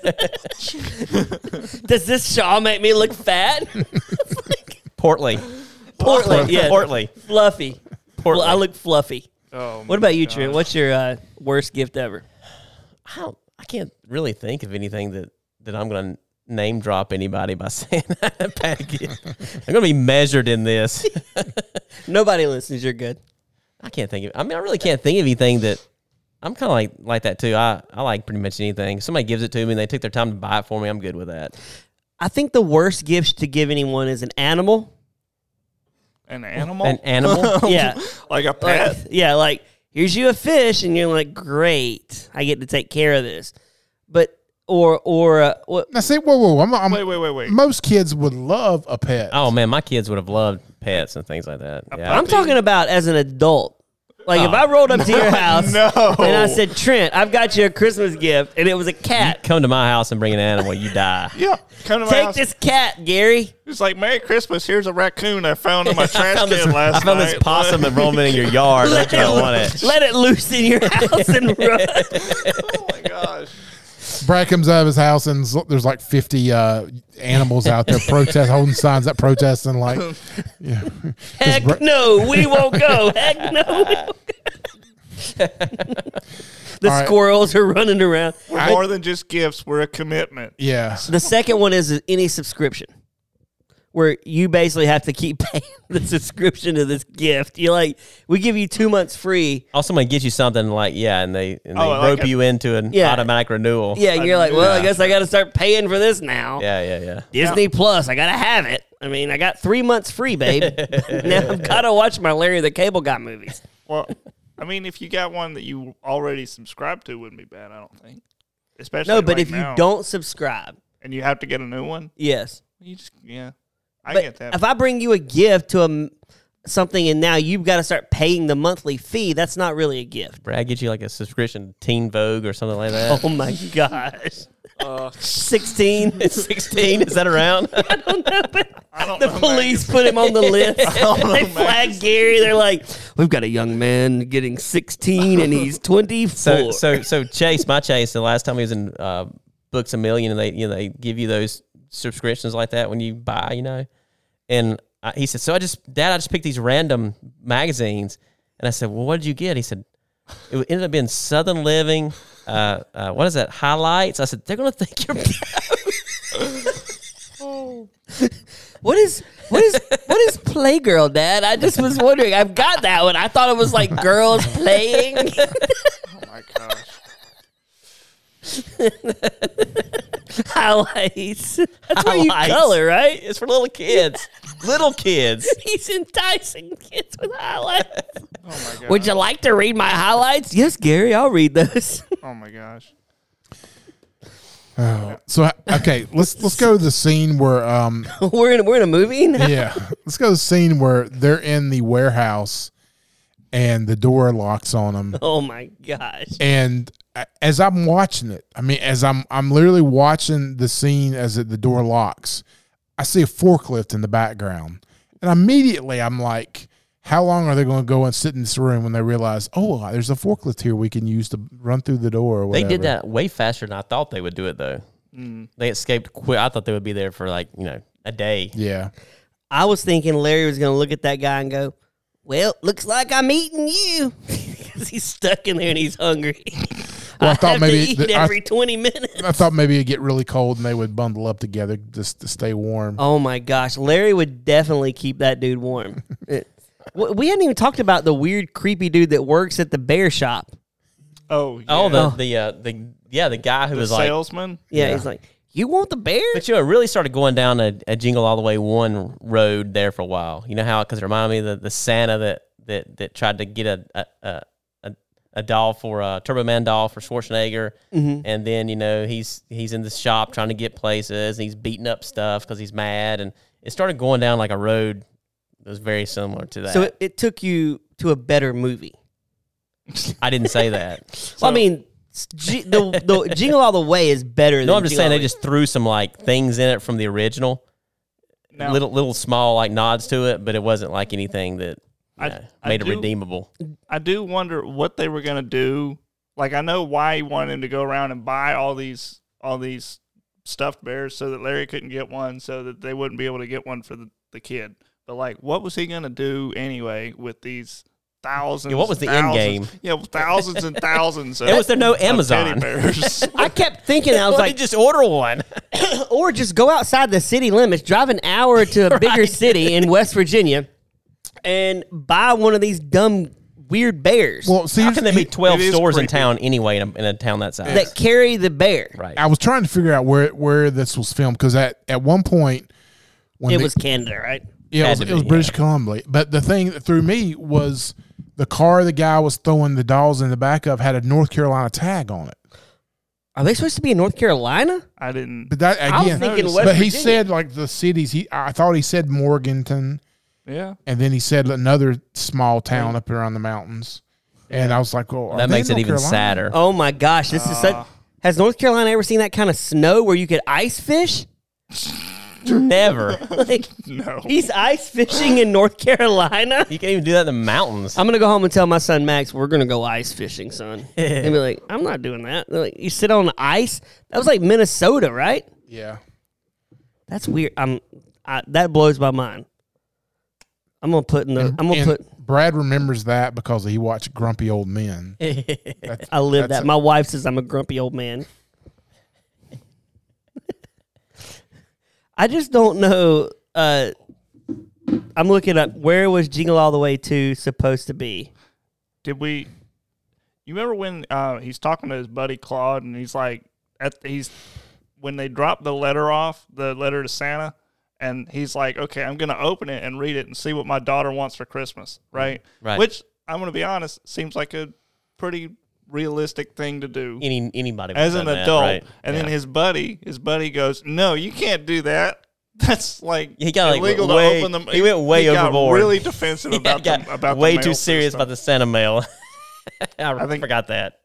Does this shawl make me look fat? Portly. Portland, yeah. Portly. Fluffy. Portly. Well, I look fluffy. Oh, What about you, Trent? What's your worst gift ever? I can't really think of anything that I'm going to name drop anybody by saying a bad gift. I'm going to be measured in this. Nobody listens. You're good. I can't think of. I mean, I really can't think of anything that. I'm kind of like that too. I like pretty much anything. If somebody gives it to me and they took their time to buy it for me, I'm good with that. I think the worst gift to give anyone is an animal. An animal? An animal? Yeah. Like a pet? Like, yeah, like, here's you a fish, and you're like, great, I get to take care of this. But, what? Now, see, whoa. Wait. Most kids would love a pet. Oh man, my kids would have loved pets and things like that. Yeah. I'm talking about as an adult. Like, if I rolled up to your house No. and I said, Trent, I've got you a Christmas gift, and it was a cat. Come to my house and bring an animal, you die. Yeah. Come to my Take house. this cat, Gary. It's like, Merry Christmas. Here's a raccoon I found in my trash can last I found night. this possum and roaming in your yard. Don't you don't want it? Let it loose in your house and run. Oh, my gosh. Brad comes out of his house and there's like 50 animals out there holding signs that protesting like, yeah. Heck no, we won't go. Heck no, we won't go. The All right. squirrels are running around. We're more than just gifts. We're a commitment. Yeah. The second one is any subscription, where you basically have to keep paying the subscription to this gift. You're like, we give you 2 months free. Also, somebody gets you something like, and they like rope you into an Yeah. automatic renewal. Yeah, and you're like, well, I guess I got to start paying for this now. Yeah. Disney Plus, I got to have it. I mean, I got 3 months free, babe. Now I've got to watch my Larry the Cable Guy movies. Well, I mean, if you got one that you already subscribed to, wouldn't be bad, I don't think. Especially No, but right if now. you don't subscribe, And you have to get a new one, yes. you just, I But get that. if I bring you a gift to something and now you've got to start paying the monthly fee, that's not really a gift. Brad gets you like a subscription to Teen Vogue or something like that. Oh my gosh. 16. 16, is that around? I don't know, but I don't the know, police put him on the list. They flag Max. Gary. They're like, we've got a young man getting 16 and he's 24. So Chase, my Chase, the last time he was in Books A Million, and they give you those subscriptions like that when you buy, and he said, so I just picked these random magazines, and I said, well, what did you get? He said, it ended up being Southern Living. What is that? Highlights. I said, they're gonna think you're. What is Playgirl, Dad? I just was wondering. I've got that one. I thought it was like girls playing. Oh, my gosh. Highlights. That's where you Highlights. color, right? It's for little kids. Little kids. He's enticing kids with highlights. Oh, my gosh. Would you like to read my highlights? Yes, Gary, I'll read those. Oh, my gosh. So okay, let's go to the scene where we're in a movie now? yeah, let's go to the scene where they're in the warehouse and the door locks on them. Oh my gosh. And as I'm watching it, I mean, as I'm literally watching the scene as the door locks, I see a forklift in the background, and immediately I'm like, how long are they going to go and sit in this room when they realize, oh, there's a forklift here we can use to run through the door or whatever? They did that way faster than I thought they would do it, though. They escaped quick. I thought they would be there for like a day. Yeah. I was thinking Larry was going to look at that guy and go, well, looks like I'm eating you. Because he's stuck in there and he's hungry. Well, I thought have maybe to eat every 20 minutes. I thought maybe it'd get really cold and they would bundle up together just to stay warm. Oh my gosh. Larry would definitely keep that dude warm. We hadn't even talked about the weird, creepy dude that works at the bear shop. Oh, yeah. Oh, the guy who the was like, salesman? Yeah, he's like, you want the bear? but it really started going down a Jingle All the Way 1 road there for a while. You know how? Because it reminded me of the Santa that tried to get a doll for a Turbo Man doll for Schwarzenegger, and then he's in the shop trying to get places, and he's beating up stuff because he's mad, and it started going down like a road that was very similar to that. So it took you to a better movie. I didn't say that. Well, I mean, the Jingle All the Way is better than No, I'm just Jingle saying All they the Way. just threw some like things in it from the original, Now, little small like nods to it, but it wasn't like anything that I made it do- redeemable. I do wonder what they were gonna do. Like, I know why he wanted him to go around and buy all these stuffed bears so that Larry couldn't get one, so that they wouldn't be able to get one for the kid. But like, what was he gonna do anyway with these thousands? Yeah, what was the end game? Yeah, thousands and thousands. Of, Was there no of Amazon? teddy bears. I kept thinking, I was Why like, just order one. or just go outside the city limits, drive an hour to a bigger city in West Virginia, and buy one of these dumb, weird bears Well, see, How can there be 12 it is stores in creepy. town anyway in a town that size? that carry the bear. Right. I was trying to figure out where this was filmed because at one point when It they- was Canada, right? yeah, Had to it was be, British yeah. Columbia. But the thing that threw me was the car the guy was throwing the dolls in the back of had a North Carolina tag on it. Are they supposed to be in North Carolina? I didn't. But that I was again, thinking noticed. West but he Virginia. said like the cities. I thought he said Morganton, Yeah. and then he said another small town up around the mountains. And I was like, well, are That they makes in it North even Carolina? sadder. Oh my gosh, this is such. Has North Carolina ever seen that kind of snow where you could ice fish? Never. Like, No. he's ice fishing in North Carolina. You can't even do that in the mountains. I'm gonna go home and tell my son Max we're gonna go ice fishing, son. And be like, I'm not doing that. They're like, you sit on the ice. That was like Minnesota, right? Yeah. That's weird. That blows my mind. I'm gonna put in the. I'm gonna And put. Brad remembers that because he watched Grumpy Old Men. I live that's that. My wife says I'm a grumpy old man. I just don't know. I'm looking up where was Jingle All the Way 2 supposed to be. Did we? You remember when he's talking to his buddy Claude, and he's like, when they drop the letter off, the letter to Santa, and he's like, okay, I'm gonna open it and read it and see what my daughter wants for Christmas, right? Right. Which I'm gonna be honest, seems like a pretty realistic thing to do Anybody would as have an done that, adult. right? And then Yeah. his buddy goes, no, you can't do that. That's like He got, like, illegal way- to open them. he went way got overboard. really defensive Yeah, about got them, about way the too mail serious system. about the Santa mail. I think- forgot that.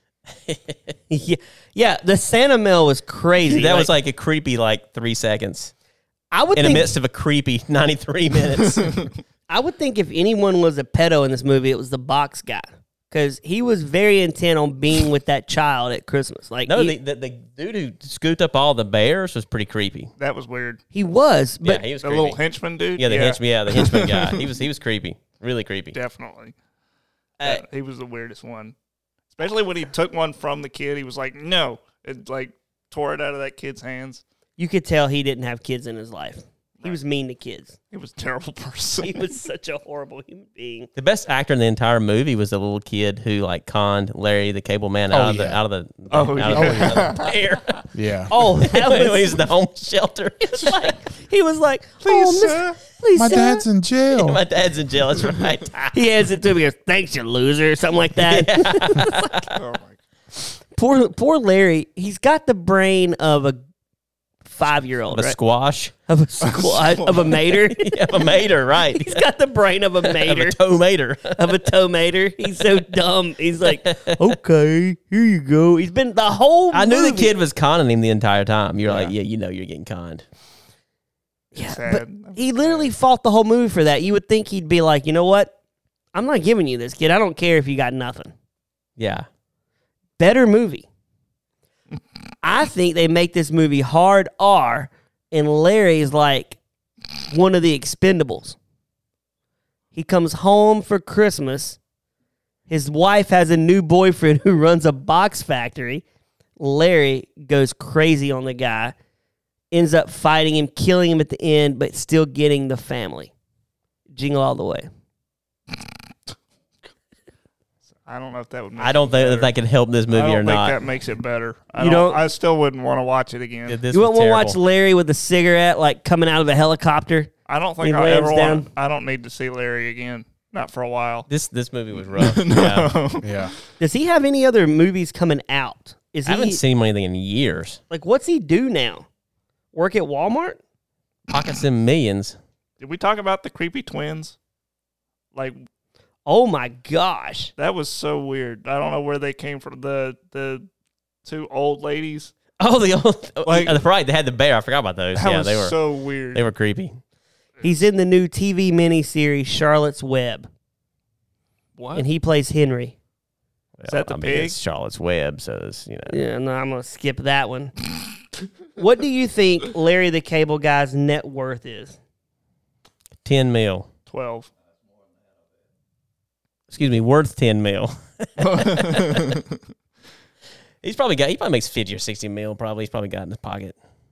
Yeah, the Santa mail was crazy. That was like a creepy 3 seconds I would in the think. midst of a creepy 93 minutes. I would think if anyone was a pedo in this movie, it was the box guy because he was very intent on being with that child at Christmas. Like No, he, the dude who scooped up all the bears was pretty creepy. That was weird. he was, but Yeah, he was The creepy. little henchman dude. Yeah, the henchman guy. He was creepy, really creepy. Definitely. Uh, He was the weirdest one. Especially when he took one from the kid. He was like, no. It tore it out of that kid's hands. you could tell he didn't have kids in his life. He was mean to kids. He was a terrible person. He was such a horrible human being. The best actor in the entire movie was the little kid who conned Larry the Cable Man out of the yeah. out of the bear. Yeah. Oh, that When was. he's in the home shelter. He was like, Please, "Oh, sir." please, My sir." dad's in jail. My dad's in jail. That's right. He hands it to me. He goes, "Thanks, you loser," or something like that. Oh, my Poor Larry. He's got the brain of a 5-year-old, A right? squash. Of a squad, of a mater. Yeah, a mater, right? He's got the brain of a Of a mater. tomater. Of a tomater. He's so dumb. He's like, okay, here you go. He's been the whole I knew the movie- kid was conning him the entire time. You're like, Yeah. yeah, you know you're getting conned. Yeah, sad. but he literally fought the whole movie for that. You would think he'd be like, you know what? I'm not giving you this, kid. I don't care if you got nothing. Yeah. Better movie. I think they make this movie hard R, and Larry's like one of the Expendables. He comes home for Christmas. His wife has a new boyfriend who runs a box factory. Larry goes crazy on the guy, ends up fighting him, killing him at the end, but still getting the family. Jingle All the Way. I don't know if that would make I don't it think better. that that could help this I movie don't or think not. that makes it better. You don't- I still wouldn't want to watch it again. This You was won't want to terrible. watch Larry with a cigarette like coming out of a helicopter? I don't He think I lands ever down. want. I don't need to see Larry again. Not for a while. This movie was rough. Yeah. Yeah. Does he have any other movies coming out? Is I haven't he seen anything in years. like what's he do now? Work at Walmart? Pockets and millions. Did we talk about the creepy twins? Like, Oh my gosh. That was so weird. I don't know where they came from. The two old ladies. Oh, the old Like- right. They had the bear. I forgot about those. That Yeah, was they were so weird. they were creepy. He's in the new TV miniseries Charlotte's Web, What? and he plays Henry. Is that the I mean, pig? it's Charlotte's Web, so it's, Yeah, no, I'm going to skip that one. What do you think Larry the Cable Guy's net worth is? 10 mil. 12. Excuse me, worth 10 mil. He probably makes 50 or 60 mil. Probably he's probably got in his pocket.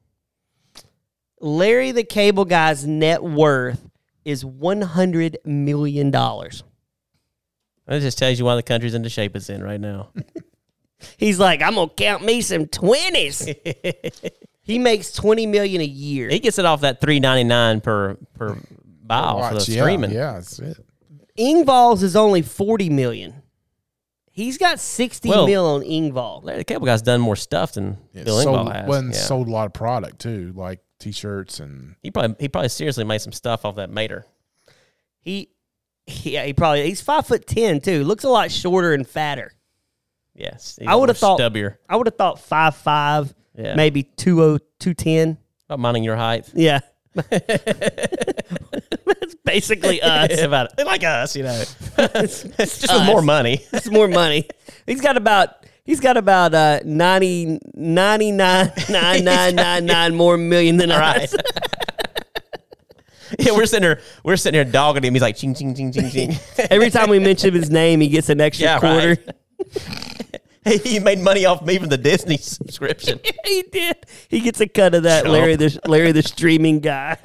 Larry the Cable Guy's net worth is $100 million. That just tells you why the country's in the shape it's in right now. He's like, I'm going to count me some 20s. He makes $20 million a year. He gets it off that $3.99 per mile for the streaming. Yeah, that's it. Ingval's is only $40 million. He's got $60 mil on Ingval. Larry the Cable Guy's done more stuff than Bill Engvall has. Well, and Yeah. sold a lot of product too, like T-shirts and. He probably seriously made some stuff off that Mater. He's 5'10" too. Looks a lot shorter and fatter. Yes, I would have thought stubbier. I would have thought 5'5", Yeah. maybe 210. About minding your height. Yeah. That's basically us. About like us, just with more money. It's more money. He's got about 99.99999 more million than Right. us. Yeah, we're sitting here dogging him. He's like ching ching ching ching ching. Every time we mention his name, he gets an extra Yeah, quarter. right. Hey, he made money off me from the Disney subscription. He did. He gets a cut of that, Chump. Larry the streaming guy.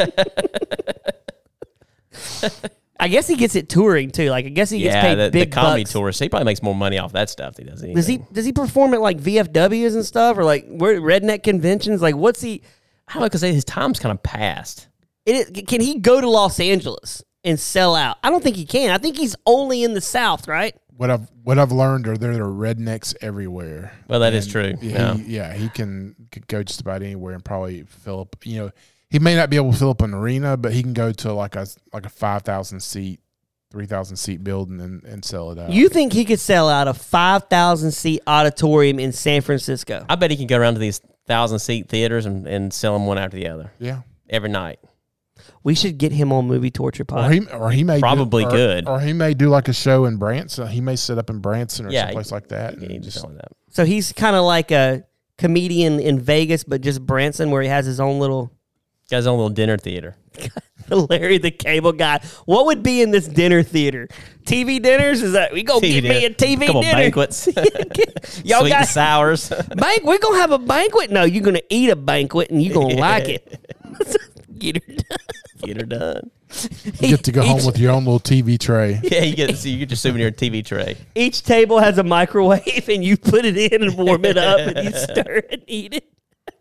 I guess he gets it touring too. Like I guess he gets paid the big comedy bucks. tours. He probably makes more money off that stuff than he does anything. Does he perform at like VFWs and stuff, or like redneck conventions? Like what's he? I don't know, because his time's kind of passed. Can he go to Los Angeles and sell out? I don't think he can. I think he's only in the South, right? What I've learned are there are rednecks everywhere. Well, that is true. He could go just about anywhere and probably fill up. He may not be able to fill up an arena, but he can go to like a 5,000 seat, 3,000 seat building and sell it out. You think he could sell out a 5,000 seat auditorium in San Francisco? I bet he can go around to these 1,000-seat theaters and sell them one after the other. Yeah. Every night. We should get him on Movie Torture Pod. Or he may Probably good. Or he may do like a show in Branson. He may set up in Branson or someplace like that. He and can just sell that. So he's kind of like a comedian in Vegas, but just Branson, where he has his own little Got his own little dinner theater. Larry the Cable Guy. What would be in this dinner theater? TV dinners? Is that we go get me a TV couple dinner? banquets. Y'all Sweet and guys, sours. we're gonna have a banquet. No, you're gonna eat a banquet and you're gonna like it. Get her done. Get her done. you get to go home with your own little TV tray. Yeah, you get your souvenir TV tray. Each table has a microwave, and you put it in and warm it up, and you stir and eat it.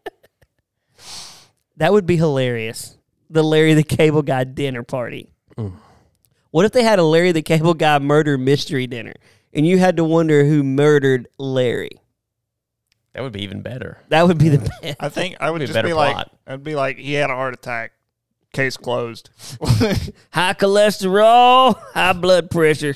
That would be hilarious. The Larry the Cable Guy dinner party. What if they had a Larry the Cable Guy murder mystery dinner, and you had to wonder who murdered Larry? That would be even better. That would be the best. I think I would Be a just better be like, plot. I'd be like, he had a heart attack. Case closed. High cholesterol, high blood pressure.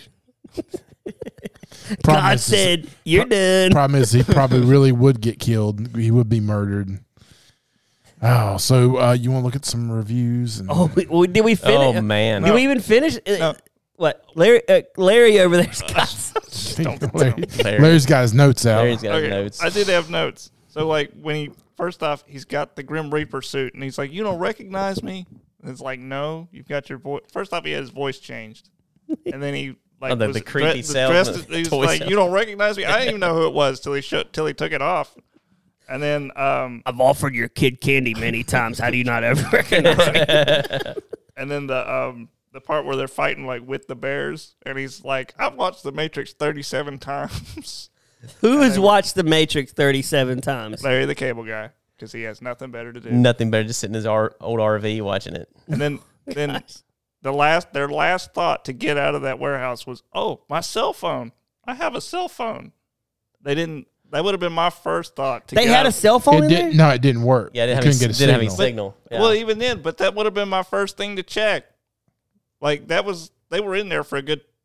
God is- said, you're done. Problem is, he probably really would get killed. He would be murdered. Oh, so you want to look at some reviews? And Oh, did we finish? Oh, man. Did we even finish? No. What? Larry over there's got Larry's got his notes out. Larry's got his Okay, notes. I did have notes. So like when he first off, he's got the Grim Reaper suit, and he's like, "You don't recognize me?" And it's like, "No, you've got your voice." First off, he had his voice changed, and then he like the was creepy dressed. salesman, He's toy like, salesman. "You don't recognize me?" I didn't even know who it was till he took it off, and then I've offered your kid candy many times. How do you not ever recognize me? and then the part where they're fighting like with the bears, and he's like, "I've watched The Matrix 37 times." Who has watched The Matrix 37 times? Larry the Cable Guy, because he has nothing better to do. Nothing better, just sitting in his old RV watching it. And then their last thought to get out of that warehouse was, "Oh, my cell phone. I have a cell phone." They didn't. That would have been my first thought. They had a cell phone in there? No, it didn't work. Yeah, You it couldn't get a didn't have any signal. signal. Yeah. Well, even then, but that would have been my first thing to check. Like they were in there for a good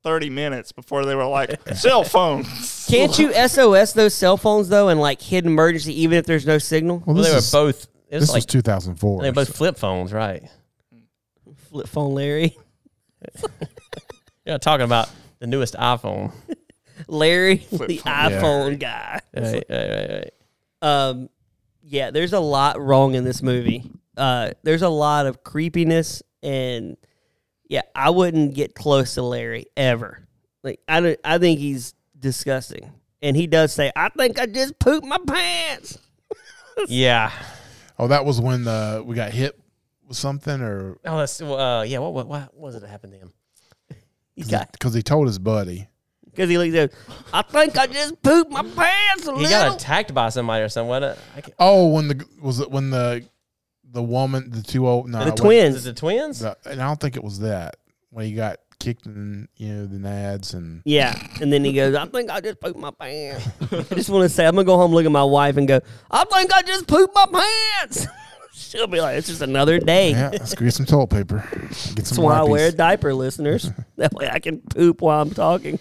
30 minutes before they were like, cell phones. Can't you SOS those cell phones though and like hit emergency even if there's no signal? Well, Well, they were this both. It was was 2004. they were both flip phones, right? Flip phone Larry. You're not talking about the newest iPhone. Larry, Flip the phone. iPhone guy. Right. Yeah, there's a lot wrong in this movie. There's a lot of creepiness, and yeah, I wouldn't get close to Larry ever. Like, I think he's disgusting, and he does say, "I think I just pooped my pants." Yeah. Oh, that was when we got hit with something, or Oh, that's yeah. What was it that happened to him? because he told his buddy. Because he said, "I think I just pooped my pants a He little." got attacked by somebody or something. Oh, when the woman, the two old, no, The it wasn't- twins. Is it the twins? and I don't think it was that when he got kicked in, the nads and. Yeah, and then he goes, "I think I just pooped my pants." I just want to say, I'm gonna go home, look at my wife, and go, "I think I just pooped my pants." She'll be like, "It's just another day." Yeah, let's get some toilet paper. Get some That's why I wipes. wear a diaper, listeners. That way I can poop while I'm talking.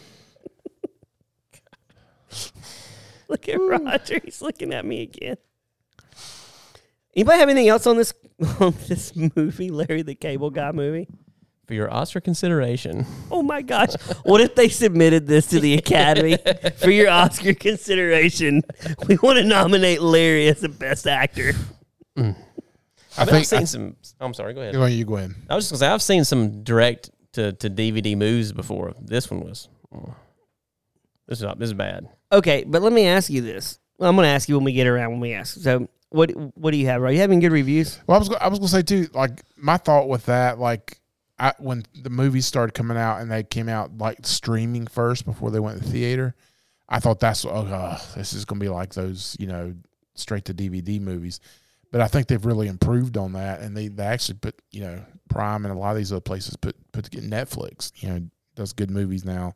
Look at Roger. He's looking at me again. Anybody have anything else on this movie, Larry the Cable Guy movie? For your Oscar consideration. Oh my gosh. What if they submitted this to the Academy for your Oscar consideration? We want to nominate Larry as the best actor. I've seen some. I'm sorry. Go ahead. You go ahead. I was just gonna say I've seen some direct to DVD movies before. This one was. This is bad. Okay, but let me ask you this. Well, I'm going to ask you when we get around when we ask. So, what do you have? Are you having good reviews? Well, I was gonna say too. Like my thought with that, like when the movies started coming out and they came out like streaming first before they went to the theater, I thought this is gonna be like those straight to DVD movies. But I think they've really improved on that, and they actually put Prime and a lot of these other places put Netflix does good movies now.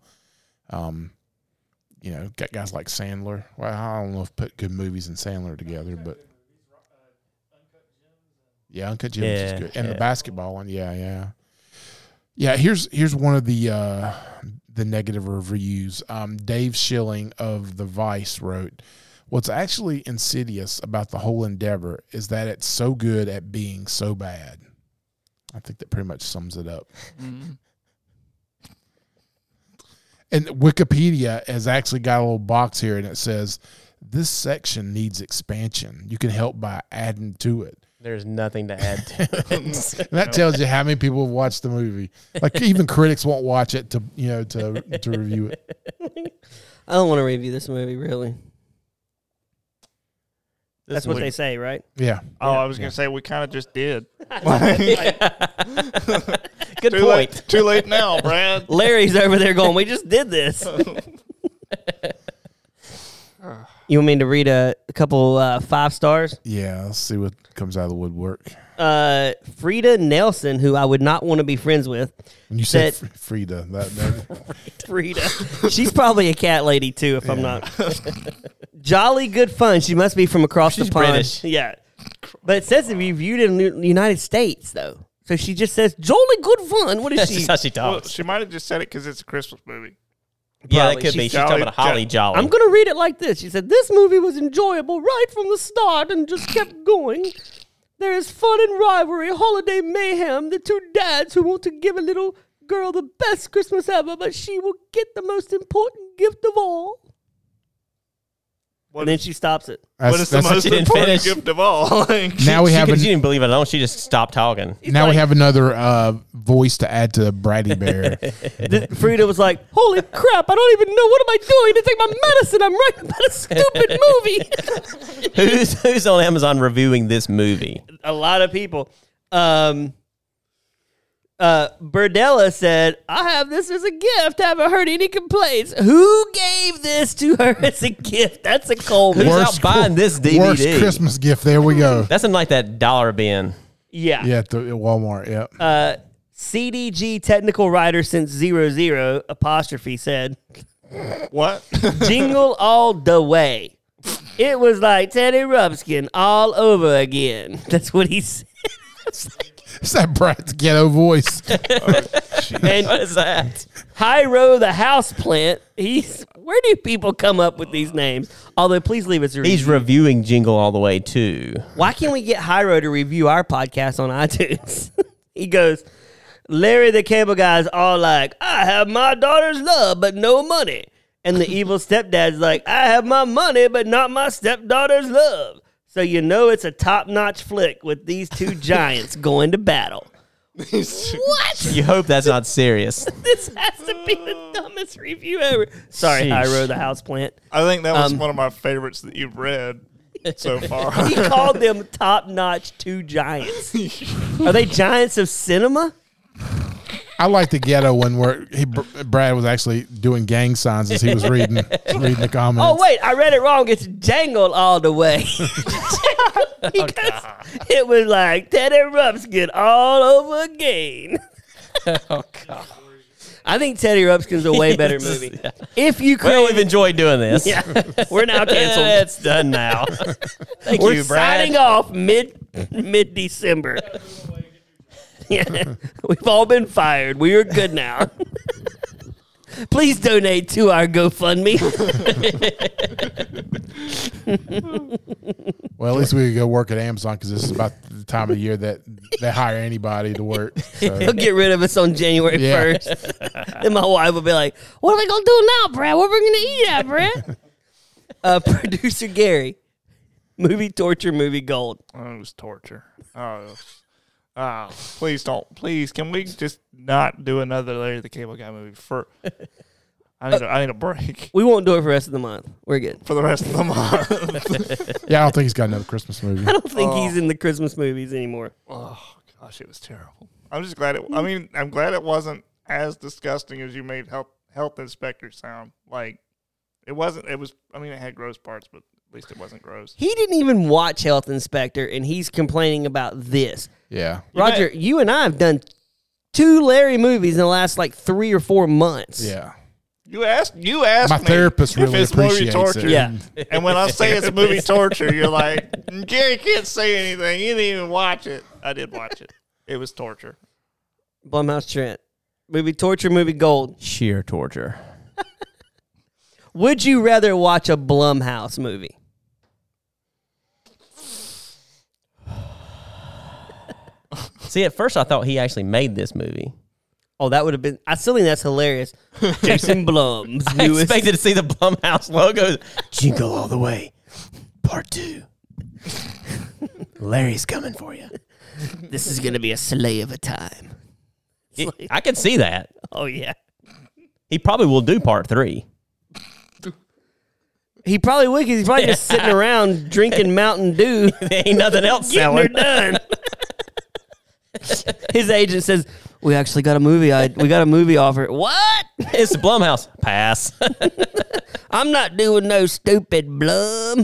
Got guys like Sandler. Well, I don't know if put good movies and Sandler together, but yeah, Uncut Gems is good, and the basketball one, yeah. Here's one of the negative reviews. Dave Schilling of The Vice wrote, "What's actually insidious about the whole endeavor is that it's so good at being so bad." I think that pretty much sums it up. Mm-hmm. And Wikipedia has actually got a little box here, and it says, "This section needs expansion. You can help by adding to it." There's nothing to add to it. And that tells you how many people have watched the movie. Like even critics won't watch it to review it. I don't want to review this movie, really. That's what they say, right? Yeah. Oh, I was going to say, we kind of just did. Good point. Too late now, Brad. Larry's over there going, "We just did this." You want me to read a couple 5 stars? Yeah. Let's see what comes out of the woodwork. Frida Nelson, who I would not want to be friends with. When you said Frida, that Frida. She's probably a cat lady, too, if I'm not. Jolly good fun. She must be from across the pond. British. Yeah. But it says if you viewed it in the United States, though. So she just says, "Jolly good fun." What is That's she? just how she Well, talks. she might have just said it because it's a Christmas movie. Yeah, that Probably. could be. She's She's talking about Holly Jolly. I'm going to read it like this. She said, "This movie was enjoyable right from the start and just kept going. There is fun and rivalry, holiday mayhem, the two dads who want to give a little girl the best Christmas ever, but she will get the most important gift of all." And then she stops it. that's, What is the that's- most she didn't important finish. gift of all? now we have she didn't believe it alone. She just stopped talking. now we have another voice to add to Braddy Bear. Frida was like, "Holy crap, I don't even know. What am I doing to take my medicine? I'm writing about a stupid movie." Who's on Amazon reviewing this movie? A lot of people. Berdella said, "I have this as a gift. Haven't heard any complaints." Who gave this to her as a gift? That's a cold Who's one. out buying this DVD? Worst Christmas gift. There we go. That's in like that dollar bin. Yeah. Yeah, at Walmart. Yeah. CDG technical writer since 00 apostrophe said, What? "Jingle all the way. It was like Teddy Ruxpin all over again." That's what he said. It's that Brad's ghetto voice. And What is that? Hyro the houseplant. Where do people come up with these names? Although, please leave us a He's review. reviewing Jingle All the Way too. Why can't we get Hyro to review our podcast on iTunes? He goes, Larry the Cable Guy's all like, I have my daughter's love, but no money. And the evil stepdad's like, I have my money, but not my stepdaughter's love. So you know it's a top-notch flick with these two giants going to battle. What? You hope that's not serious. This has to be the dumbest review ever. Sorry, Sheesh. Hyro the houseplant. I think that was one of my favorites that you've read so far. He called them top-notch two giants. Are they giants of cinema? I like the ghetto one where Brad was actually doing gang signs as he was reading the comments. Oh, wait, I read it wrong. It's Jangle All the Way. Because it was like Teddy Ruxpin all over again. Oh God. I think Teddy Ruxpin's a way better movie. If you Well, could, we've enjoyed doing this. yeah, we're now canceled. It's done now. Thank We're you, Brad. signing off mid-December. Yeah, we've all been fired. We are good now. Please donate to our GoFundMe. Well, at least we could go work at Amazon because this is about the time of year that they hire anybody to work. So. They'll get rid of us on January Yeah. 1st. Then my wife will be like, what are we going to do now, Brad? What are we going to eat at, Brad? Producer Gary, movie torture, movie gold. Oh, it was torture. Please don't. Please, can we just not do another Larry the Cable Guy movie? I need a break We won't do it for the rest of the month. We're good. for the rest of the month. Yeah, I don't think he's got another Christmas movie. I don't think he's in the Christmas movies anymore. Oh gosh, it was terrible. I'm just glad I'm glad it wasn't as disgusting as you made Health Inspector sound. Like it wasn't. It was. I mean, it had gross parts, but at least it wasn't gross. He didn't even watch Health Inspector, and he's complaining about this. Yeah. Roger, you and I have done 2 Larry movies in the last 3 or 4 months. Yeah. You asked My me therapist if really it's movie appreciates torture. it. Yeah. And when I say it's movie torture, you're like, Gary can't say anything. You didn't even watch it. I did watch it. It was torture. Blumhouse Trent. Movie torture, movie gold. Sheer torture. Would you rather watch a Blumhouse movie? See, at first I thought he actually made this movie. Oh, that would have been. I still think that's hilarious. Jason Blum's I newest. expected to see the Blumhouse logo. Jingle All the Way, Part 2. Larry's coming for you. This is going to be a slay of a time. I could see that. Oh, yeah. He probably will do Part 3. He probably would because he's probably just sitting around drinking Mountain Dew. There ain't nothing else Getting her selling. done. His agent says, we actually got a movie. We got a movie offer. What? It's the Blumhouse. Pass. I'm not doing no stupid Blum.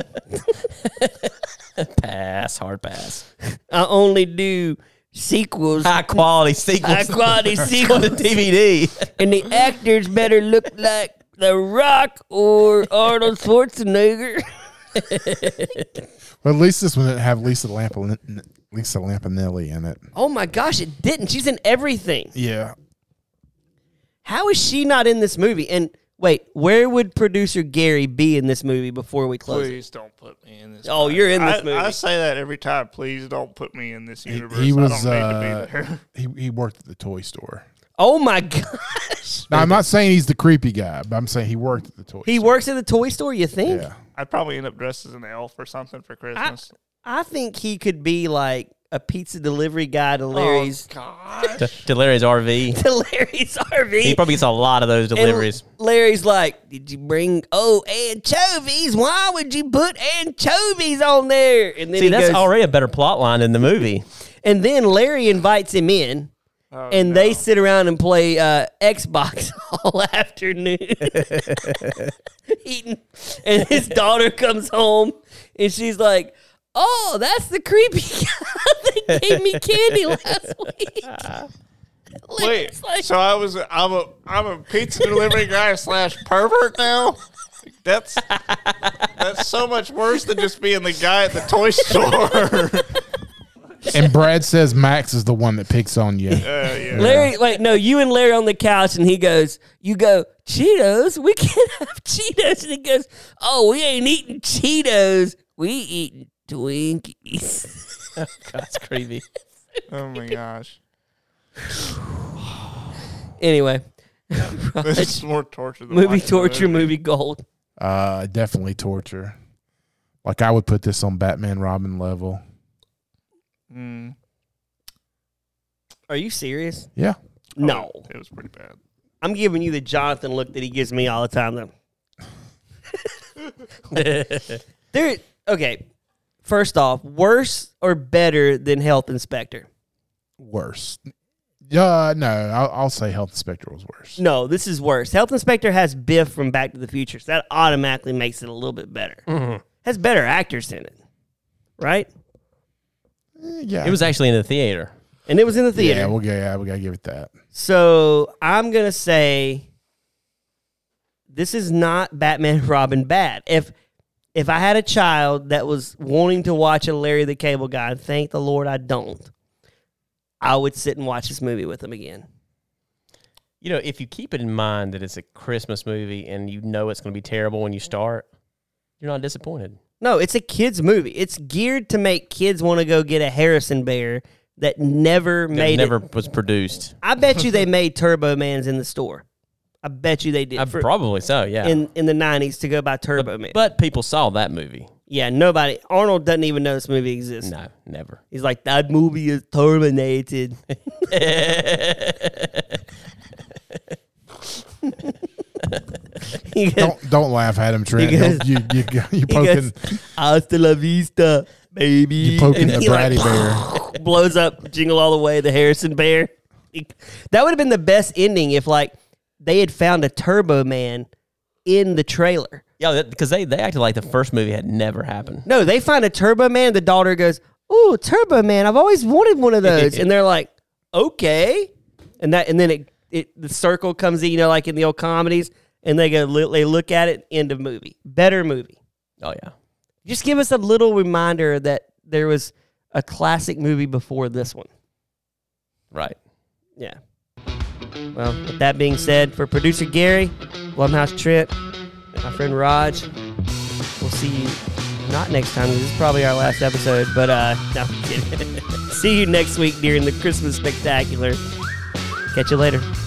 Pass. Hard pass. I only do sequels. High quality sequels. High quality On the sequels. DVD. And the actors better look like The Rock or Arnold Schwarzenegger. Well, at least this one didn't have Lisa Lampanelli in it. Oh my gosh, it didn't. She's in everything. Yeah. How is she not in this movie? And wait, where would producer Gary be in this movie before we close it? Please don't put me in this. Oh, you're in this movie. I say that every time. Please don't put me in this universe. He was I don't need to be there. he worked at the toy store. Oh my gosh. Now, I'm not saying he's the creepy guy, but I'm saying he worked at the toy He store. works at the toy store, you think? Yeah. I'd probably end up dressed as an elf or something for Christmas. I think he could be like a pizza delivery guy to Larry's To Larry's RV. to Larry's RV. He probably gets a lot of those And deliveries. Larry's like, did you bring anchovies? Why would you put anchovies on there? And then See, he that's goes, already a better plot line in the movie. and then Larry invites him in. Oh, And no. they sit around and play Xbox all afternoon. Eating. And his daughter comes home and she's like, oh, that's the creepy guy that gave me candy last week. Wait, Larry's like, so I'm a pizza delivery guy / pervert now? That's so much worse than just being the guy at the toy store. And Brad says Max is the one that picks on you. Yeah. Larry, wait, no, you and Larry on the couch, and he goes, you go, Cheetos? We can't have Cheetos. And he goes, oh, we ain't eating Cheetos. We eating Twinkies. God, that's creepy. Oh my gosh. Anyway, This is more torture than movie watching the torture, movie gold. Definitely torture. Like I would put this on Batman Robin level. Mm, Are you serious? Yeah. No. it was pretty bad. I'm giving you the Jonathan look that he gives me all the time, though. Okay. First off, worse or better than Health Inspector? Worse. No, I'll say Health Inspector was worse. No, this is worse. Health Inspector has Biff from Back to the Future, so that automatically makes it a little bit better. Mm-hmm. Has better actors in it, right? Yeah. It was actually in the theater. And it was in the theater. Yeah, we gotta give it that. So I'm gonna say this is not Batman Robin bad. If I had a child that was wanting to watch a Larry the Cable Guy, and thank the Lord I don't, I would sit and watch this movie with him again. You know, if you keep it in mind that it's a Christmas movie and you know it's going to be terrible when you start, you're not disappointed. No, it's a kid's movie. It's geared to make kids want to go get a Harrison Bear that never made Never it. was produced. I bet you they made Turbo Mans in the store. I bet you they did. Probably so, yeah. In the 90s to go buy Turbo Man. But people saw that movie. Yeah, nobody. Arnold doesn't even know this movie exists. No, never. He's like, that movie is terminated. He goes, Don't laugh at him, Trent. He goes- you he poking goes, hasta la vista, baby. you poking And the he, bratty bear. Blows up Jingle All the Way, the Harrison Bear. That would have been the best ending if, like, they had found a Turbo Man in the trailer. Yeah, because they acted like the first movie had never happened. No, they find a Turbo Man. The daughter goes, "Ooh, Turbo Man! I've always wanted one of those." And they're like, "Okay," and then the circle comes in, you know, like in the old comedies, and they look at it. End of movie. Better movie. Oh, yeah. Just give us a little reminder that there was a classic movie before this one. Right. Yeah. Well, with that being said, for producer Gary, Blumhouse Trent, my friend Raj, we'll see you not next time. This is probably our last episode, but no, I'm kidding. See you next week during the Christmas Spectacular. Catch you later.